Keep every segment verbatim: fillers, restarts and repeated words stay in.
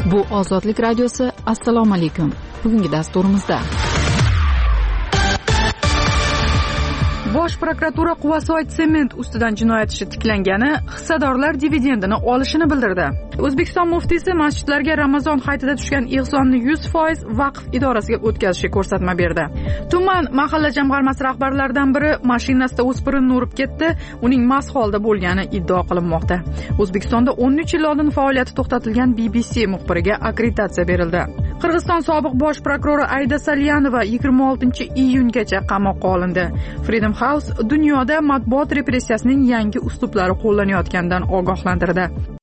Bu Ozodlik radiosi. Assalomu alaykum. Bugungi dasturimizda Bosh prokuratura Quvasoy sement ustidan jinoyat ishi tiklangani, hissadorlar dividendini olishini bildirdi. O'zbekiston muftiysi masjidlarga Ramazon hayitida tushgan ehsonni yuz foiz vaqf idorasiga o'tkazishga ko'rsatma berdi. Tuman mahalla jamg'armasi rahbarlaridan biri mashinasida o'spirinni urib ketdi, uning mast holda bo'lgani iddao qilinmoqda. O'zbekistonda o'n uch yil oldin faoliyati to'xtatilgan B B C muxbiriga akkreditatsiya berildi. Qirg'iziston sobiq bosh prokurori Ayda Salyanova yigirma oltinchi iyungacha qamoqqa olindi. Freedom House dunyoda matbuot repressiyasining yangi uslublari qo'llanayotganidan ogohlantirdi.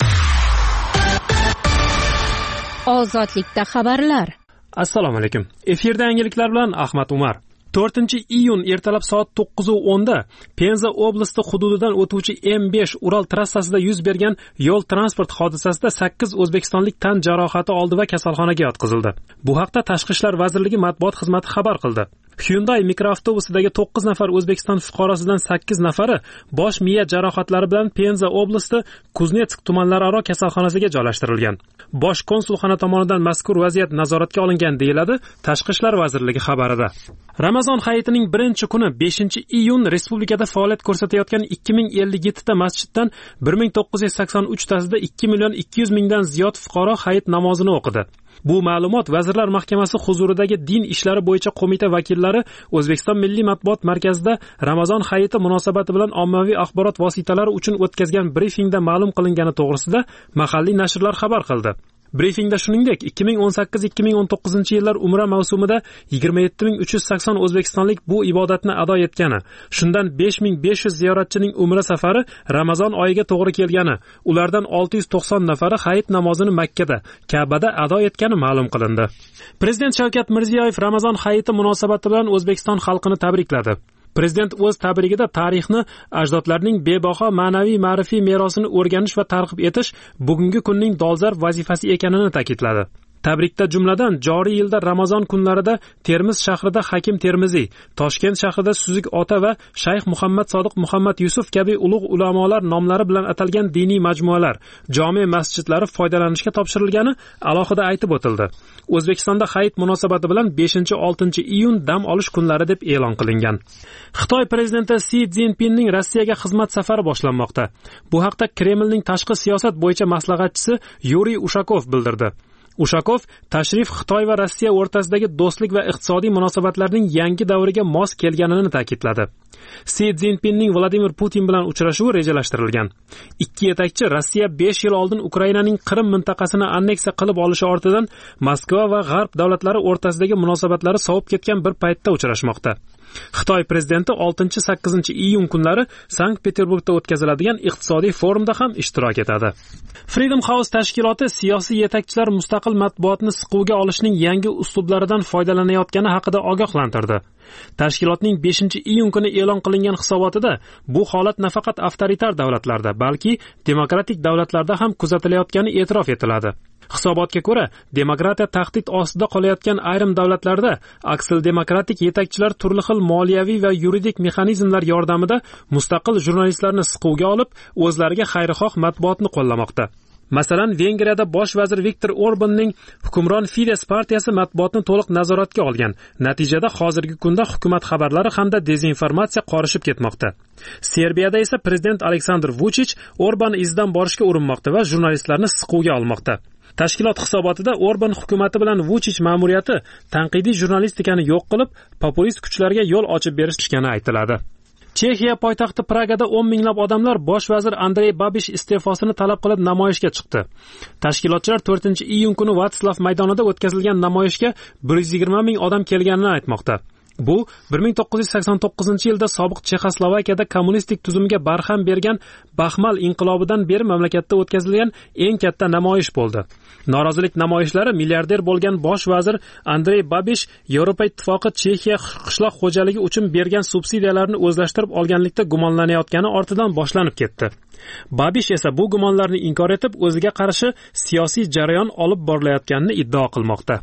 Ozodlikda xabarlar. Assalomu alaykum. Efirda yangiliklar bilan Ahmad Umar. to'rtinchi iyun ertalab soat to'qqiz o'nda Penza oblasti hududidan o'tuvchi M besh Ural trassasida yuz bergan yo'l transport hodisasida sakkiz o'zbekistonlik tan jarohati oldi va kasalxonaga yotqizildi. Bu haqda Tashqi ishlar vazirligi matbuot xizmati xabar qildi. Hyundai mikroavtobusidagi to'qqiz nafar O'zbekiston fuqarosidan sakkiz nafari bosh miya jarohatlari bilan Penza oblasti Kuznetsk tumanlararo kasalxonasiga joylashtirilgan. Bosh konsulxona tomonidan mazkur vaziyat nazoratga olingan deyiladi Tashqi ishlar vazirligi xabarida. Ramazon hayitining birinchi kuni beshinchi iyun respublikada faoliyat ko'rsatayotgan ikki ming ellik yetti ta masjiddan bir ming to'qqiz yuz sakson uch tasida ikki million ikki yuz mingdan ziyod fuqaro hayit namozini o'qidi. Bu ma'lumot Vazirlar Mahkamasi huzuridagi din ishlari bo'yicha qo'mita vakillari O'zbekiston Milliy matbuot markazida Ramazon hayiti munosabati bilan ommaviy axborot vositalari uchun o'tkazgan brifingda ma'lum qilingani to'g'risida mahalliy nashrlar xabar qildi. Brifingda shuningdek ikki ming o'n sakkiz ikki ming o'n to'qqizinchi yillar umra mavsumida yigirma yetti ming uch yuz sakson o'zbekistonlik bu ibodatni ado etgani, shundan besh ming besh yuz ziyoratchining umra safari Ramazon oyiga to'g'ri kelgani, ulardan olti yuz to'qson nafari hayit namozini Makkada, Ka'bada ado etgani ma'lum qilindi. Prezident Shavkat Mirziyoyev Ramazon hayiti munosabati bilan O'zbekiston xalqini tabrikladi. Prezident o'z tabrigida tarixni, ajdodlarning bebaho ma'naviy ma'rifiy merosini o'rganish va targ'ib etish bugungi kunning dolzarb vazifasi ekanini ta'kidladi. Tabrikda jumladan joriy yilda Ramazon kunlarida Termiz shahrida Hakim Termiziy, Toshkent shahrida Suzik Ota va Shayx Muhammad Sodiq Muhammad Yusuf kabi ulug' ulamolar nomlari bilan atalgan diniy majmualar, jome masjidlari foydalanishga topshirilgani alohida aytib o'tildi. O'zbekistonda hayit munosabati bilan beshinchi oltinchi iyun dam olish kunlari deb e'lon qilingan. Xitoy prezidenti Si Szinpinning Rossiyaga xizmat safari boshlanmoqda. Bu haqda Kremlning tashqi siyosat bo'yicha maslahatchisi Yuriy Ushakov bildirdi. Ushakov tashrif Xitoy va Rossiya o'rtasidagi do'stlik va iqtisodiy munosabatlarning yangi davriga mos kelganini ta'kidladi. Si Szinpinning Vladimir Putin bilan uchrashuvi rejalashtirilgan. Ikki yetakchi Rossiya besh yil oldin Ukrainaning Qrim mintaqasini anneksiya qilib olishi ortidan Moskva va G'arb davlatlari o'rtasidagi munosabatlari sovib ketgan bir paytda uchrashmoqda. Xitoy prezidenti oltinchi sakkizinchi iyun kunlari Sankt-Peterburgda o'tkaziladigan iqtisodiy forumda ham ishtirok etadi. Freedom House tashkiloti siyosiy yetakchilar mustaqil matbuotni siquvga olishning yangi uslublaridan foydalanayotgani haqida ogohlantirdi. Tashkilotning beshinchi iyun kuni e'lon qilingan hisobotida bu holat nafaqat avtoritar davlatlarda, balki demokratik davlatlarda ham kuzatilayotgani e'tirof etiladi. Hisobotga ko'ra, demokratiya tahdid ostida qolayotgan ayrim davlatlarda aksil demokratik yetakchilar turli xil moliyaviy va yuridik mexanizmlar yordamida mustaqil jurnalistlarni siquvga olib, o'zlariga xayrixoh matbuotni qo'llamoqda. Masalan, Vengriyada bosh vazir Viktor Orbanning hukmron Fides partiyasi matbuotni to'liq nazoratga olgan. Natijada hozirgi kunda hukumat xabarlari hamda dezinformatsiya qorishib ketmoqda. Serbiyada esa prezident Aleksandr Vuchich Orban izidan borishga urinmoqda va jurnalistlarni siquvga olmoqda. Tashkilot hisobotida Orban hukumati bilan Vuchich ma'muriyati tanqidiy jurnalistikani yo'q qilib, populist kuchlarga yo'l ochib berishgani aytiladi. Chexiya poytaxti Pragada o'n minglab odamlar bosh vazir Andrey Babish iste'fosini talab qilib namoyishga chiqdi. Tashkilotchilar to'rtinchi iyun kuni Vatslav maydonida o'tkazilgan namoyishga bir yuz yigirma ming odam kelganini aytmoqda. Bu bir ming to'qqiz yuz sakson to'qqizinchi yilda sobiq Chexoslovakiyada kommunistik tuzumga barham bergan Baxmal inqilobidan beri mamlakatda o'tkazilgan eng katta namoyish bo'ldi. Norozilik namoyishlari milliarder bo'lgan bosh vazir Andrey Babish Yevropa ittifoqi Chexiya qishloq xo'jaligi uchun bergan subsidiyalarni o'zlashtirib olganlikda gumonlanayotgani ortidan boshlanib ketdi. Babish esa bu gumonlarni inkor etib, o'ziga qarshi siyosiy jarayon olib borilayotganini iddao qilmoqda.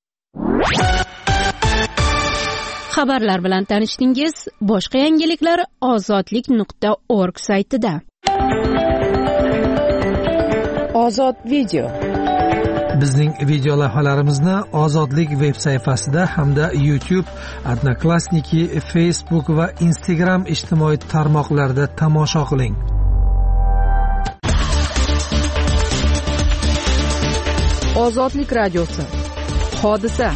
Xabarlar bilan tanishdingiz. Boshqa yangiliklar ozodlik nuqta org saytida. Ozod video. Bizning video lavhalarimizni Ozodlik veb sayfasida hamda YouTube, Odnoklassniki, Facebook va Instagram ijtimoiy tarmoqlarida tomosha qiling. Ozodlik radiosi. Hodisa.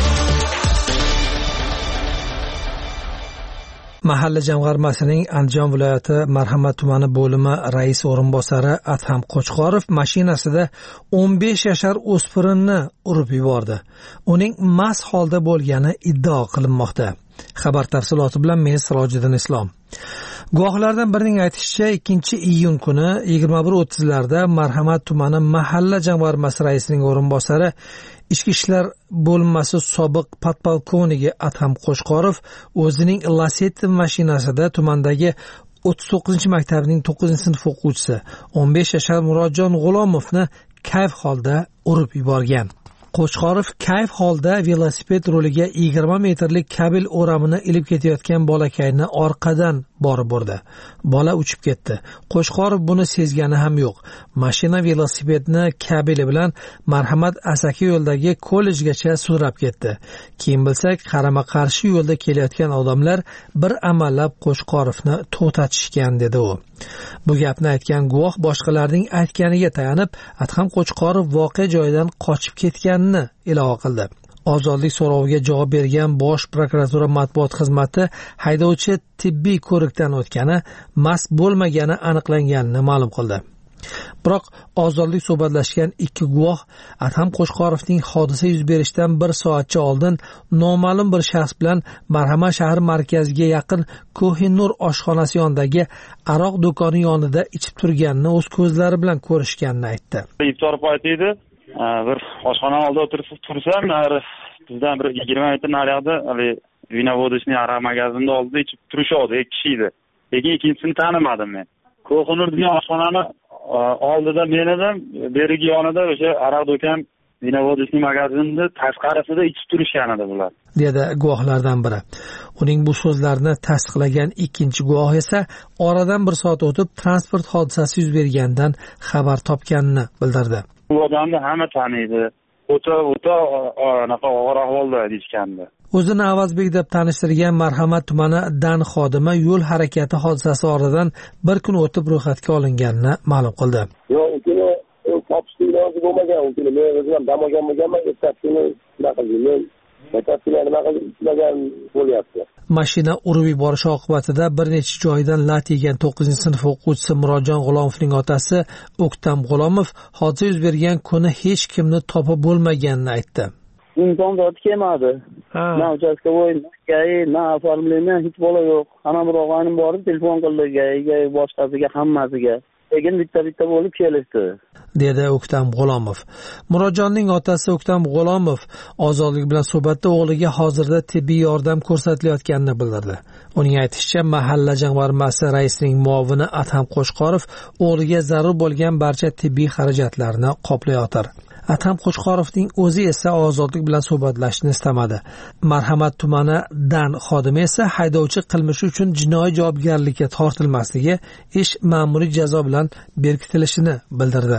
Mahalla jamg'armasining Andijon viloyati Marhamat tumani bo'limi rais o'rinbosari Adham Qo'chqorov mashinasida o'n besh yashar o'spirinni urib yubordi. Uning mast holda bo'lgani iddao qilinmoqda. Xabar tafsiloti bilan men Sirojiddin Islom. Guvohlardan birining aytishicha, ikkinchi iyun kuni yigirma bir o'ttizlarda Marhamat tumani mahalla jamg'armasi raisining o'rinbosari Ichki ishlar bo'linmasi sobiq podpolkovniki Adham Qo'chqorov o'zining Lacetti mashinasida tumandagi o'ttiz to'qqizinchi maktabning to'qqizinchi sinf o'quvchisi o'n besh yashar Murodjon G'ulomovni kayf holda urib yuborgan. Qo'chqorov kayf holda velosiped ruliga yigirma metrlik kabel o'ramini ilib ketayotgan bolakayni orqadan borib urdi. Bola uchib ketdi. Qo'chqorov buni sezgani ham yo'q. Mashina velosipedni kabeli bilan Marhamat Asaka yo'ldagi kollejgacha sudrab ketdi. Keyin bilsak, qarama-qarshi yo'lda kelayotgan odamlar bir amallab Qo'chqorovni to'xtatishgan dedi u. Bu gapni aytgan guvoh boshqalarning aytganiga tayanib, Adham Qo'chqorov voqea joyidan qochib ketganini ilova qildi. Ozodlik so'roviga javob bergan Bosh prokuratura matbuot xizmati haydovchi tibbiy ko'rikdan o'tgani, mast bo'lmagani aniqlanganini ma'lum qildi. Biroq ozodlik suhbatlashgan ikki guvoh Adham Qo'chqorovning hodisa yuz berishidan bir soatcha oldin noma'lum bir shaxs bilan Marhamat shahar markaziga yaqin Ko'hinur oshxonasi yonidagi aroq do'koni yonida ichib turganini o'z ko'zlari bilan ko'rishganini aytdi. Iftor payti edi. Bir oshxona oldida o'tirib tursam, bizdan bir yigirma metr naryoqda hali Vinovodishning aroq magazinida oldida ichib turishadi, ikki kishi edi. Lekin ikkinchisini tanimadim men. Ko'hinur degan oshxonani oldida men edim, berigi yonida o'sha aroq do'kon Vinovodishning magazinida tashqarisida ichib turishgan edi bular, dedi guvohlardan biri. Uning bu so'zlarini tasdiqlagan ikkinchi guvoh esa oradan bir soat o'tib transport hodisasi yuz berganidan xabar topganini bildirdi. Bu odamni hamma taniydi. O'ta o'ta anaqa og'ir ahvolda deyishgandi. O'zini Avazbek deb tanishtirgan Marhamat tumani dan xodimi yo'l harakati hodisasi oradan bir kun o'tib ro'yxatga olinganini ma'lum qildi. Yo'q, ukini topishni iloji bo'lmagan, ukini men o'zim ham dam olgan bo'lganman, ertasiga nima qildim, men ertasiga nima qildim, ishlagan bo'lyapti. Mashina urib yuborishi oqibatida bir necha joyidan lat yegan to'qqizinchi sinf o'quvchisi Murodjon G'ulomovning otasi O'ktam G'ulomov hodisa yuz bergan kuni hech kimni topib bo'lmaganini aytdi. Inson zoti kelmadi. Na uchastka bo'yicha, na oformlama hech bola yo'q. Hamma murojaatini borib telefon qildi, boshqasiga hammasiga. Lekin bitta-bitta bo'lib kelishdi, dedi O'ktam G'ulomov. Murodjonning otasi O'ktam G'ulomov Ozodlik bilan suhbatda o'g'liga hozirda tibbiy yordam ko'rsatilayotganini bildirdi. Uning aytishicha, mahalla jamg'armasi raisining muovini Adham Qo'chqorov o'g'liga zarur bo'lgan barcha tibbiy xarajatlarni qoplayotir. Adham Qo'chqorovning o'zi esa Ozodlik bilan suhbatlashishni istamadi. Marhamat tumani dan xodimi esa haydovchi qilmishi uchun jinoiy javobgarlikka tortilmasligi, ish ma'muriy jazo bilan berkitilishini bildirdi.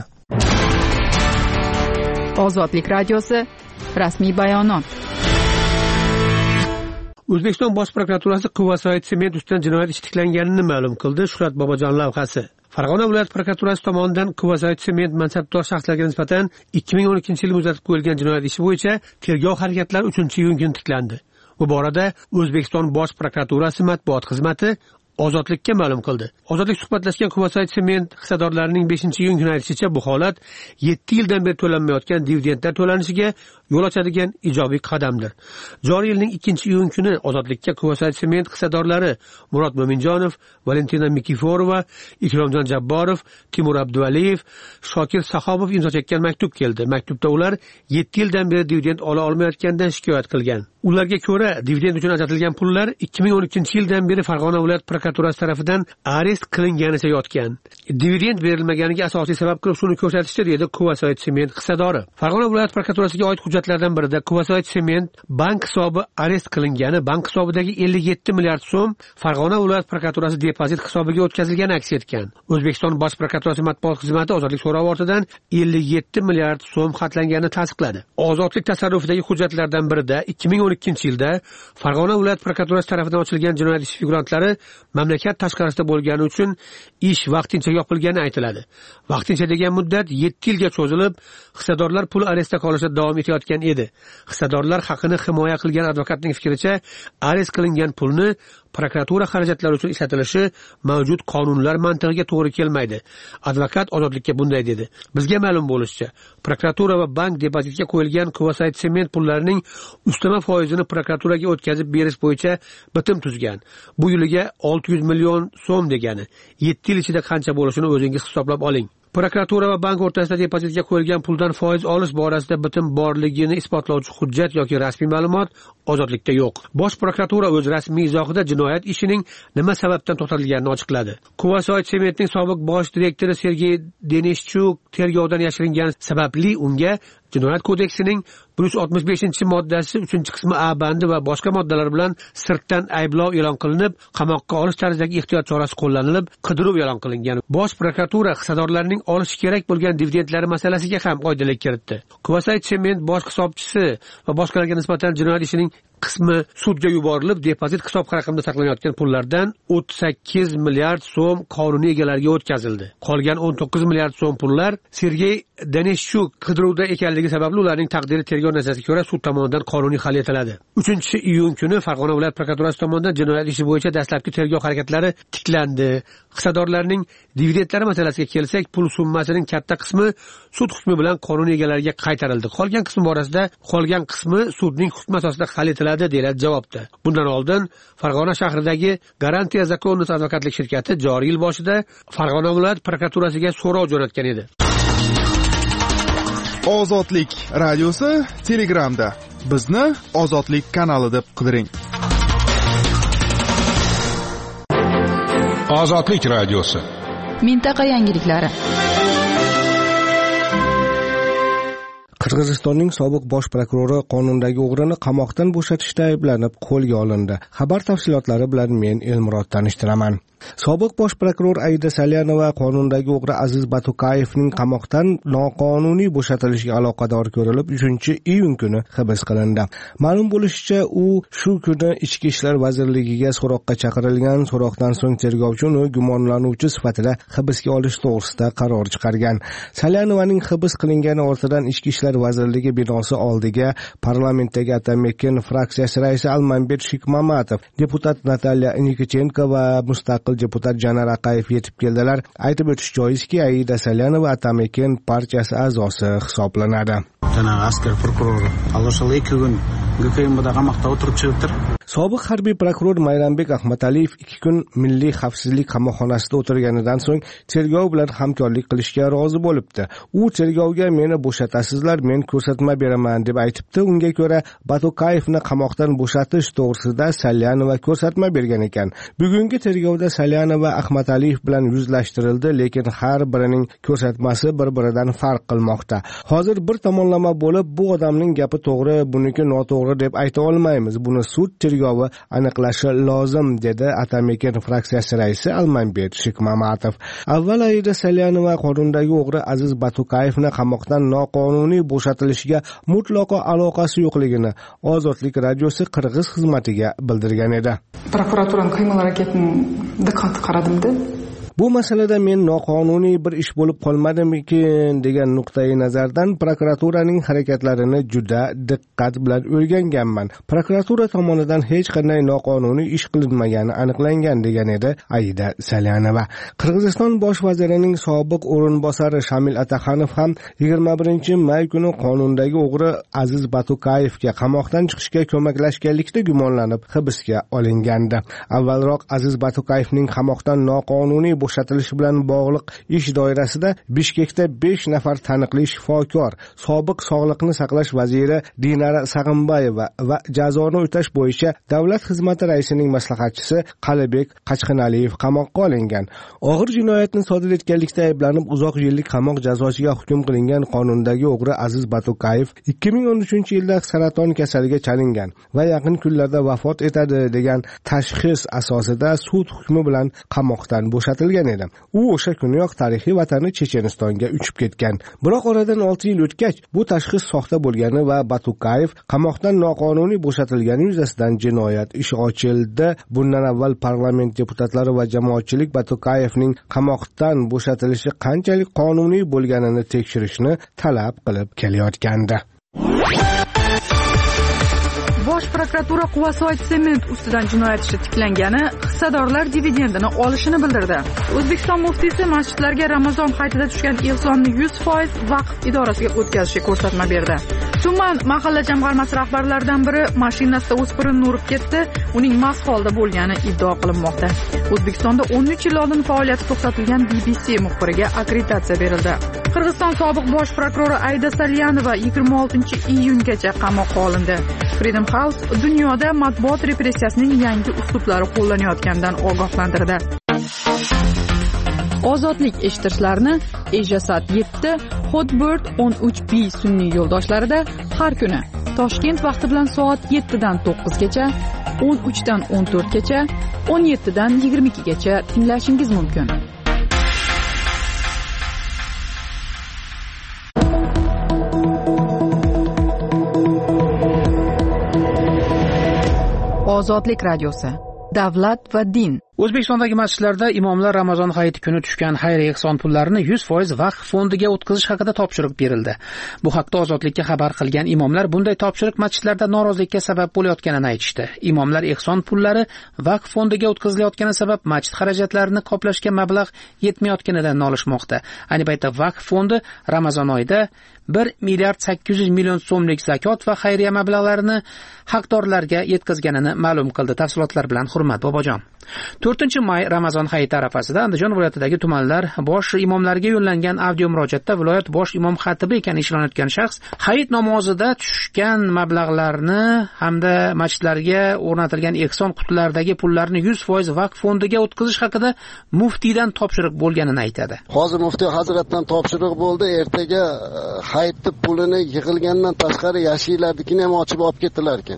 Ozodlik radiosi rasmiy bayonot. O'zbekiston Bosh prokuraturasi Quvasoy sement ustidan jinoyat ishi tiklanganini ma'lum qildi. Shuhrat Bobojon lavhasi. Farg'ona viloyat prokuraturasi tomonidan Quvasoy sement mansabdor shaxslarga nisbatan ikki ming o'n ikkinchi yil muzlatib qo'yilgan jinoyat ishi bo'yicha tergov harakatlari uchinchi iyun kuni tiklandi. Bu borada O'zbekiston Bosh prokuraturasi matbuot xizmati Ozodlikka ma'lum qildi. Ozodlik suhbatlashgan Quvasoy sement hissadorlarining beshinchi iyun kuni aytishicha, bu holat yetti yildan beri to'lanmayotgan dividendlar to'lanishiga yo'l ochadigan ijobiy qadamdir. Joriy yilning ikkinchi iyun kuni Ozodlikka Quvasoy sement hissadorlari Murod Mo'minjonov, Valentina Mikiforova, Ikromjon Jabborov, Timur Abduvaliyev, Shokir Saxobov imzo chekkan maktub keldi. Maktubda ular yetti yildan beri dividend ola olmayotganidan shikoyat qilgan. Ularga ko'ra, dividend uchun ajratilgan pullar ikki ming o'n ikkinchi yildan beri Farg'ona viloyat prokuraturasi tomonidan arest qilinganicha yotgan. Dividend berilmaganiga asosiy sabab qilib shuni ko'rsatishdi, dedi Quvasoy sement hissadori. Farg'ona viloyat prokuraturasiga oid hujjat hujjatlardan birida Quvasoy Sement bank hisobi arest qilingani, bank hisobidagi ellik yetti milliard so'm Farg'ona viloyat prokuraturasi depozit hisobiga o'tkazilgani aks etgan. O'zbekiston bosh prokuraturasi matbuot xizmati ozodlik so'rovi ortidan ellik yetti milliard so'm xatlangani tasdiqladi. Ozodlik tasarrufidagi hujjatlardan birida ikki ming o'n ikkinchi yilda Farg'ona viloyat prokuraturasi tomonidan ochilgan jinoyat ishi figurantlari mamlakat tashqarisida bo'lgani uchun ish vaqtincha yopilgani aytiladi. Vaqtincha degan muddat yetti yilga cho'zilib, hissadorlar pul arestda qolishda davom etayotgan edi. Hissadorlar haqini himoya qilgan advokatning fikricha, arest qilingan pulni prokuratura xarajatlari uchun ishlatilishi mavjud qonunlar mantig'iga to'g'ri kelmaydi. Advokat ozodlikka bunday dedi. Bizga ma'lum bo'lishicha, prokuratura va bank depozitga qo'yilgan Quvasoy Sement pullarining ustama foizini prokuraturaga o'tkazib berish bo'yicha bitim tuzgan. Bu yiliga olti yuz million so'm degani. yetti yil ichida qancha bo'lishini o'zingiz hisoblab oling. Prokuratura va bank o'rtasida depozitga qo'yilgan puldan foiz olish borasida bitim borligini isbotlovchi hujjat yoki rasmiy ma'lumot ozodlikda yo'q. Bosh prokuratura o'z rasmiy izohida jinoyat ishining nima sababdan to'xtatilganini ochiqladi. Quvasoy Sementning sobiq bosh direktori Sergey Denishchuk tergovdan yashiringani sababli unga Jinoyat kodeksining bir yuz oltmish beshinchi moddasi uchinchi qismi A bandi va boshqa moddalar bilan sirtdan ayblov e'lon qilinib, qamoqqa olish tarzidagi ehtiyot chorasi qo'llanilib, qidiruv e'lon qilingan. Bosh prokuratura hissadorlarning olishi kerak bo'lgan dividendlari masalasiga ham oydinlik kiritdi. Quvasoy Sement bosh hisobchisi va boshqalarga nisbatan jinoyat ishining qismi sudga yuborilib, depozit hisob raqamida saqlanayotgan pullardan o'ttiz sakkiz milliard so'm qonuniy egalariga o'tkazildi. Qolgan o'n to'qqiz milliard so'm pullar Sergey Denishchuk qidiruvda ekanligi sababli ularning taqdiri tergov nazoratiga ko'ra sud tomonidan qonuniy hal etiladi. uchinchi iyun kuni Farg'ona viloyat prokuraturasi tomonidan jinoyat ishi bo'yicha dastlabki tergov harakatlari tiklandi. Hissadorlarning dividendlari masalasiga kelsak, pul summasining katta qismi sud hukmi bilan qonuniy egalariga qaytarildi. Qolgan qismi borasida qolgan qismi sudning hukmi asosida hal etiladi, deyiladi javobda. Bundan oldin Farg'ona shahridagi Garantiya Zakonniy advokatlik shirkati joriy yil boshida Farg'ona viloyat prokuraturasiga so'rov jo'natgan edi. Ozodlik radiosi Telegramda. Bizni Ozodlik kanali deb qidiring. Ozodlik radiosi. Mintaqa yangiliklari. Qirg'izistonning sobiq bosh prokurori qonundagi o'g'rini qamoqdan bo'shatishda ayblanib qo'lga olindi. Xabar tafsilotlari bilan men Elmurod tanishtiraman. Sobiq bosh prokuror Aida Salyanova qonundagi o'g'ri Aziz Batukayevning qamoqdan noqonuniy bo'shatilishiga aloqador ko'rilib uchinchi iyun kuni hibs qilindi. Ma'lum bo'lishicha, u shu kuni Ichki ishlar vazirligiga so'roqqa chaqirilgan. So'roqdan so'ng tergovchi uni gumonlanuvchi sifatida hibsga olish to'g'risida qaror chiqargan. Salyanovaning hibs qilingani ortidan Ichki ishlar vazirligi binosi oldiga parlamentdagi Atamekin fraksiyasi raisi Almanbek Shikmamatov, deputat Natalya Nikichenko va mustaqil deputat Janar Aqayev yetib keldilar. Aytib o'tish joizki, Aida Salyanova Atamekin partiyasi a'zosi hisoblanadi. Janabi askar prokuror Alloshali ikki kun G K M da qamoqda o'tirib chiqibdir. Sobiq harbiy prokuror Mayrambek Ahmadaliyev ikki kun Milliy xavfsizlik qamoqxonasida o'tirganidan so'ng tergov bilan hamkorlik qilishga rozi bo'libdi. U tergovga meni bo'shatasizlar, men ko'rsatma beraman deb aytibdi. Unga ko'ra Batukayevni qamoqdan bo'shatish to'g'risida Salyanova ko'rsatma bergan ekan. Bugungi tergovda Salyanova Ahmadaliyev bilan yuzlashtirildi, lekin har birining ko'rsatmasi bir-biridan farq qilmoqda. Hozir bir tomonlama bo'lib, bu odamning gapi to'g'ri, buniki noto'g'ri deb ayta olmaymiz. Buni sud tergovi aniqlashi lozim, dedi Atamekin fraksiyasi raisi Almanbek Shikmamatov. Avval Aida Salyanova qonundagi o'g'ri Aziz Batukayevni qamoqdan noqonuniy bo'shatilishiga mutlaqo aloqasi yo'qligini Ozodlik radiosi Qirg'iz xizmatiga bildirgan edi. Prokuraturaning qiymal harakatini diqqat qaradim-da. Bu masalada men noqonuniy bir ish bo'lib qolmadimikin degan nuqtai nazardan prokuraturaning harakatlarini juda diqqat bilan o'rganganman. Prokuratura tomonidan hech qanday noqonuniy ish qilinmagani aniqlangan, degan edi Aida Salyanova. Qirg'iziston bosh vazirining sobiq o'rinbosari Shamil Ataxanov ham yigirma birinchi may kuni qonundagi o'g'ri Aziz Batukayevga qamoqdan chiqishga ko'maklashganlikda gumonlanib hibsga olingandi. Avvalroq Aziz Batukayevning qamoqdan noqonuniy bo'shatilishi bilan bog'liq ish doirasida Bishkekda besh nafar taniqli shifokor, sobiq sog'liqni saqlash vaziri Dinara Sag'imbayeva va jazoni o'tash bo'yicha davlat xizmati raisining maslahatchisi Qalibek Qachqinaliyev qamoqqa olingan. Og'ir jinoyatni sodir etganlikda ayblanib uzoq yillik qamoq jazosiga hukm qilingan qonundagi o'g'ri Aziz Batukayev ikki ming o'n uchinchi yilda saraton kasaliga chalingan va yaqin kunlarda vafot etadi degan tashxis asosida sud hukmi bilan qamoqdan bo'shatilgan edi. U o'sha kuniyoq tarixiy vatani Chechenistonga uchib ketgan. Biroq oradan olti yil o'tgach bu tashxis soxta bo'lgani va Batukayev qamoqdan noqonuniy bo'shatilgani yuzasidan jinoyat ishi ochildi. Bundan avval parlament deputatlari va jamoatchilik Batukayevning qamoqdan bo'shatilishi qanchalik qonuniy bo'lganini tekshirishni talab qilib kelayotgandi. Bosh prokuratura Quvasoy sement ustidan jinoyat ishi tiklangani hissadorlar dividendini olishini bildirdi. O'zbekiston muftiysi masjidlarga Ramazon hayitida tushgan ehsonni yuz foiz vaqf idorasiga o'tkazishga ko'rsatma berdi. Tuman mahalla jamg'armasi rahbarlaridan biri mashinasida o'spirinni urib ketdi, uning mast holda bo'lgani iddao qilinmoqda. O'zbekistonda o'n uch yil oldin faoliyati to'xtatilgan B B C muxbiriga akkreditatsiya berildi. Qirg'iziston sobiq bosh prokurori Ayda Salyanova yigirma oltinchi iyungacha qamoqqa olindi. Freedom House dunyoda matbuot repressiyasining yangi uslublari qo'llanayotganidan ogohlantirdi. Ozodlik eshitishlarini Ejasat yetti, Hotbird o'n uch B sun'iy yo'ldoshlarida har kuni Toshkent vaqti bilan soat yettidan to'qqizgacha, o'n uchdan o'n to'rtgacha, o'n yettidan yigirma ikkigacha tinglashingiz mumkin. Ozodlik radiosi. Davlat va din. O'zbekistondagi masjidlarda imomlar Ramazon hayiti kuni tushgan xayriya ehson pullarini yuz foiz vaqf fondiga o'tkazish haqida topshiriq berildi. Bu haqda Ozodlikka xabar qilgan imomlar bunday topshiriq masjidlarda norozilikka sabab bo'layotganini aytishdi. Imomlar ehson pullari vaqf fondiga o'tkazilayotgani sabab masjid xarajatlarini qoplashga mablag' yetmayotganidan nolishmoqda. Ayni paytda vaqf fondi Ramazon oyida bir milliard sakkiz yuz million so'mlik zakot va xayriya mablag'larini haqdorlarga yetkazganini ma'lum qildi. Tafsilotlar bilan Hurmat Bobojon. to'rtinchi may Ramazon hayiti arafasida Andijon viloyatidagi tumanlar bosh imomlariga yo'llangan audio murojaatda viloyat bosh imom xatibi ekani ishlanayotgan shaxs hayit namozida tushgan mablag'larni hamda masjidlarga o'rnatilgan ehson qutilaridagi pullarni yuz foiz vaqf fondiga o'tkazish haqida muftiydan topshiriq bo'lganini aytadi. Hozir muftiy hazratdan topshiriq bo'ldi. Ertaga hayitni pulini yig'ilgandan tashqari yashiklarnikini ham ochib olib ketdilar ekan.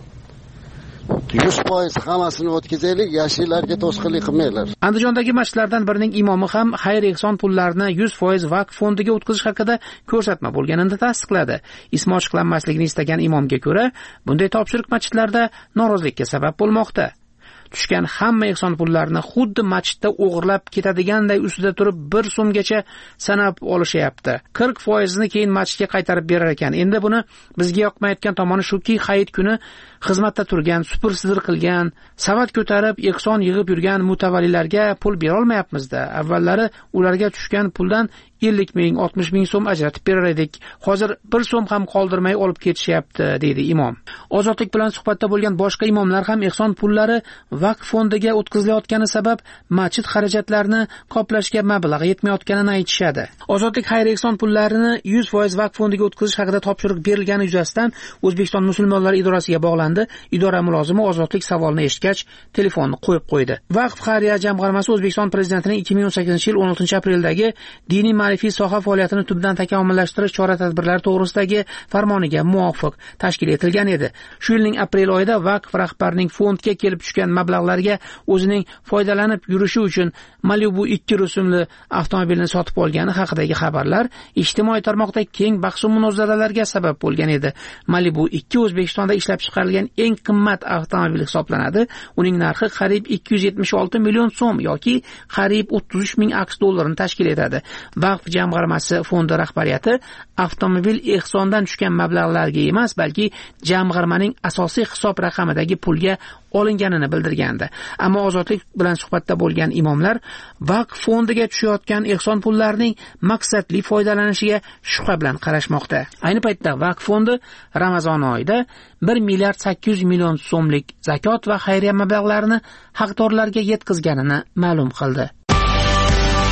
yuz foiz hammasini o'tkazaylik, yashiklarga to'sqinlik qilmanglar. Andijondagi masjidlardan birining imomi ham xayr ehson pullarini yuz foiz vaqf fondiga o'tkazish haqida ko'rsatma bo'lganini tasdiqladi. Ismi ochiqlanmasligini istagan imomga ko'ra, bunday topshiriq masjidlarda norozilikka sabab bo'lmoqda. Tushgan hamma ehson pullarini xuddi masjidda o'g'irlab ketadiganday ustida turib bir so'mgacha sanab olishyapti. qirq foizini keyin masjidga qaytarib berar ekan. Endi buni bizga yoqmayotgan tomoni shuki, hayit kuni xizmatda turgan, supur-sidir qilgan, savat ko'tarib, ehson yig'ib yurgan mutavvallilarga pul bera olmayapmiz-da. Avvallari ularga tushgan puldan ellik ming, oltmish ming so'm ajratib berar edik. Hozir bir so'm ham qoldirmay olib ketishyapti, dedi imom. Ozodlik bilan suhbatda bo'lgan boshqa imomlar ham ehson pullari vaqf fondiga o'tkazilayotgani sabab masjid xarajatlarini qoplashga mablag' yetmayotganini aytishadi. Ozodlik xayr ehson pullarini yuz foiz vaqf fondiga o'tkazish haqida topshiriq berilgani yuzasidan O'zbekiston musulmonlari idorasiga bog'landi. Idora mulozimi Ozodlik savolini eshitgach, telefonni qo'yib qo'ydi. Vaqf xayriya jamg'armasi O'zbekiston prezidentining ikki ming o'n sakkizinchi yil o'n oltinchi apreldagi diniy ma'rifiy soha faoliyatini tubdan takomillashtirish chora-tadbirlari to'g'risidagi farmoniga muvofiq tashkil etilgan edi. Shu yilning aprel oyida vaqf rahbarining fondga kelib tushgan mablag'larga o'zining foydalanib yurishi uchun Malibu ikki rusumli avtomobilni sotib olgani haqidagi xabarlar ijtimoiy tarmoqda keng bahs va munozaralarga sabab bo'lgan edi. Malibu ikki O'zbekistonda ishlab chiqarilgan eng qimmat avtomobil hisoblanadi. Uning narxi qariyb ikki yuz yetmish olti million so'm yoki qariyb o'ttiz uch ming aks dollarni tashkil etadi. Vaqf jamg'armasi fondi rahbariyati avtomobil ehsondan tushgan mablag'larga emas, balki jamg'armaning asosiy hisob raqamidagi pulga olinganini bildirgandi. Ammo Ozodlik bilan suhbatda bo'lgan imomlar vaqf fondiga tushayotgan ehson pullarining maqsadli foydalanishiga shubha bilan qarashmoqda. Ayni paytda vaqf fondi Ramazon oyida bir milliard sakkiz yuz million so'mlik zakot va xayriya mablag'larini haqdorlarga yetkazganini ma'lum qildi.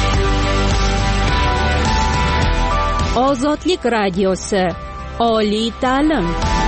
Ozodlik radiosi. Oliy ta'lim.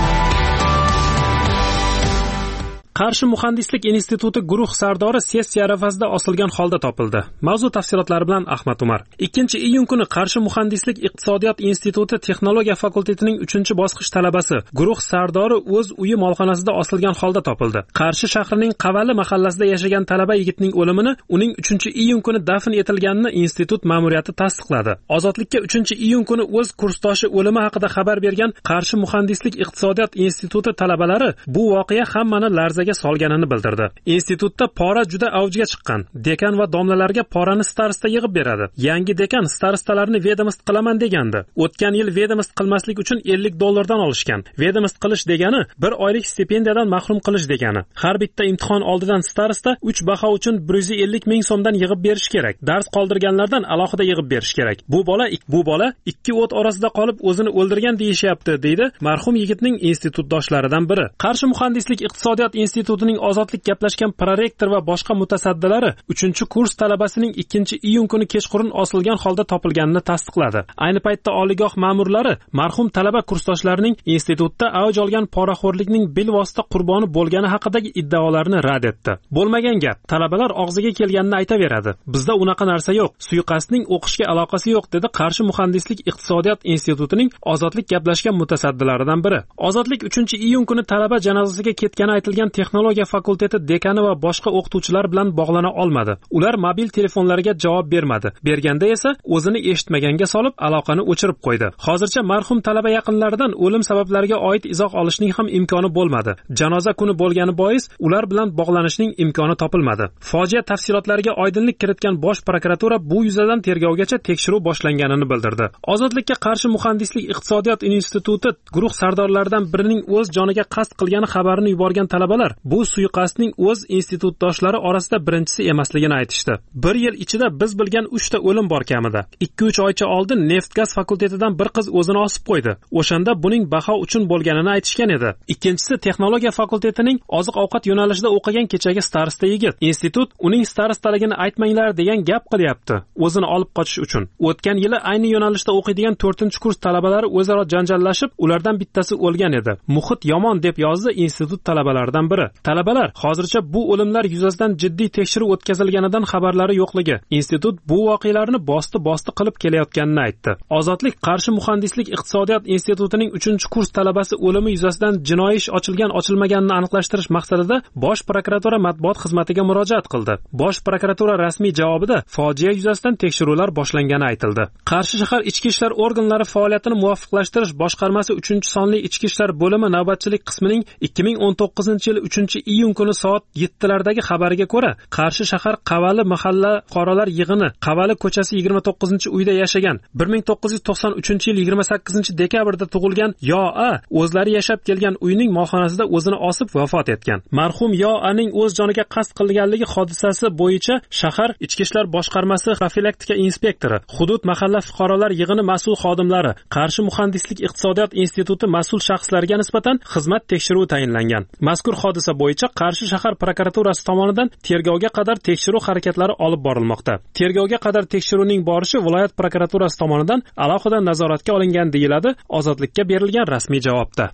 Qarshi muhandislik instituti guruh sardori sessiya arafasida osilgan holda topildi. Mavzu tafsilotlari bilan Ahmad Umar. ikkinchi iyun kuni Qarshi muhandislik iqtisodiyot instituti texnologiya fakultetining uchinchi bosqich talabasi guruh sardori o'z uyi molxonasida osilgan holda topildi. Qarshi shahrining Qavali mahallasida yashagan talaba yigitning o'limini uning uchinchi iyun kuni dafn etilganini institut ma'muriyati tasdiqladi. Ozodlikka uchinchi iyun kuni o'z kursdoshi o'limi haqida xabar bergan Qarshi muhandislik iqtisodiyot instituti talabalari bu voqea hammani larzaga solganini bildirdi. Institutda pora juda avjiga chiqqan. Dekan va domlalarga porani starosta yig'ib beradi. Yangi dekan starostalarni vedomost qilaman degandi. O'tgan yil vedomost qilmaslik uchun ellik dollardan olishgan. Vedomost qilish degani bir oylik stipendiyadan mahrum qilish degani. Har bitta imtihon oldidan starosta uch baho uchun bir yuz ellik ming so'mdan yig'ib berish kerak. Dars qoldirganlardan alohida yig'ib berish kerak. Bu bola bu bola ikki o't orasida qolib o'zini o'ldirgan deyishyapti, deydi marhum yigitning institutdoshlaridan biri. Qarshi muhandislik iqtisodiyot institutining ozodlik gaplashgan prorektor va boshqa mutasaddilari uchinchi kurs talabasining ikkinchi iyun kuni kechqurun osilgan holda topilganini tasdiqladi. Ayni paytda oliygoh ma'murlari marhum talaba kursdoshlarining institutda avj olgan poraxo'rlikning bilvosita qurboni bo'lgani haqidagi iddaolarini rad etdi. Bo'lmagan gap, talabalar og'ziga kelganini aytaveradi. Bizda unaqa narsa yo'q. Suiqasdning o'qishga aloqasi yo'q, dedi Qarshi muhandislik iqtisodiyot institutining ozodlik gaplashgan mutasaddilaridan biri. Ozodlik uchinchi iyun kuni talaba janozasiga ketgani aytilgan texnologiya fakulteti dekani va boshqa o'qituvchilar bilan bog'lana olmadi. Ular mobil telefonlariga javob bermadi. Berganda esa o'zini eshitmaganga solib aloqani o'chirib qo'ydi. Hozircha marhum talaba yaqinlaridan o'lim sabablariga oid izoh olishning ham imkoni bo'lmadi. Janoza kuni bo'lgani bois ular bilan bog'lanishning imkoni topilmadi. Fojia tafsilotlariga oydinlik kiritgan bosh prokuratura bu yuzasidan tergovgacha tekshiruv boshlanganini bildirdi. Ozodlikka qarshi muhandislik iqtisodiyot instituti guruh sardorlaridan birining o'z joniga qasd qilgani xabarini yuborgan talabalar bu suiqasdning o'z institutdoshlari orasida birinchisi emasligini aytishdi. Bir yil ichida biz bilgan uchta o'lim bor kamida. ikki uch oycha oldin neft-gaz fakultetidan bir qiz o'zini osib qo'ydi. O'shanda buning baho uchun bo'lganini aytishgan edi. Ikkinchisi texnologiya fakultetining oziq-ovqat yo'nalishida o'qigan kechagi starosta yigit. Institut uning starostaligini aytmanglar degan gap qilyapti, o'zini olib qochish uchun. O'tgan yili ayni yo'nalishda o'qiydigan to'rtinchi kurs talabalari o'zaro janjallashib, ulardan bittasi o'lgan edi. Muhit yomon deb yozdi institut talabalaridan biri. Talabalar hozircha bu o'limlar yuzasidan jiddiy tekshiruv o'tkazilganidan xabarlari yo'qligi, institut bu voqealarni bosti-bosti qilib kelayotganini aytdi. Ozodlik Qarshi muhandislik iqtisodiyot institutining uchinchi kurs talabasi o'limi yuzasidan jinoiy ish ochilgan ochilmaganini aniqlashtirish maqsadida bosh prokuratura matbuot xizmatiga murojaat qildi. Bosh prokuratura rasmiy javobida fojia yuzasidan tekshiruvlar boshlangani aytildi. Qarshi shahar ichki ishlar organlari faoliyatini muvofiqlashtirish boshqarmasi uchinchi sonli ichki ishlar bo'limi navbatchilik qismining ikki ming o'n to'qqizinchi yil uchinchi iyun kuni soat yettilardagi xabariga ko'ra, Qarshi shahar Qavali mahalla fuqarolar yig'ini Qavali ko'chasi yigirma to'qqizinchi uyda yashagan bir ming to'qqiz yuz to'qson uchinchi yil yigirma sakkizinchi dekabrda tug'ilgan Yo.A. o'zlari yashab kelgan uyning molxonasida o'zini osib vafot etgan. Marhum Yo.A.ning o'z joniga qasd qilganligi hodisasi bo'yicha shahar ichki ishlar boshqarmasi profilaktika inspektori, hudud mahalla fuqarolar yig'ini mas'ul xodimlari, Qarshi muhandislik iqtisodiyot instituti mas'ul shaxslariga nisbatan xizmat tekshiruvi tayinlangan. Mazkur hodisa bo'yicha Qarshi shahar prokuraturasi tomonidan tergovga qadar tekshiruv harakatlari olib borilmoqda. Tergovga qadar tekshiruvning borishi viloyat prokuraturasi tomonidan alohida nazoratga olingan deyiladi Ozodlikka berilgan rasmiy javobda.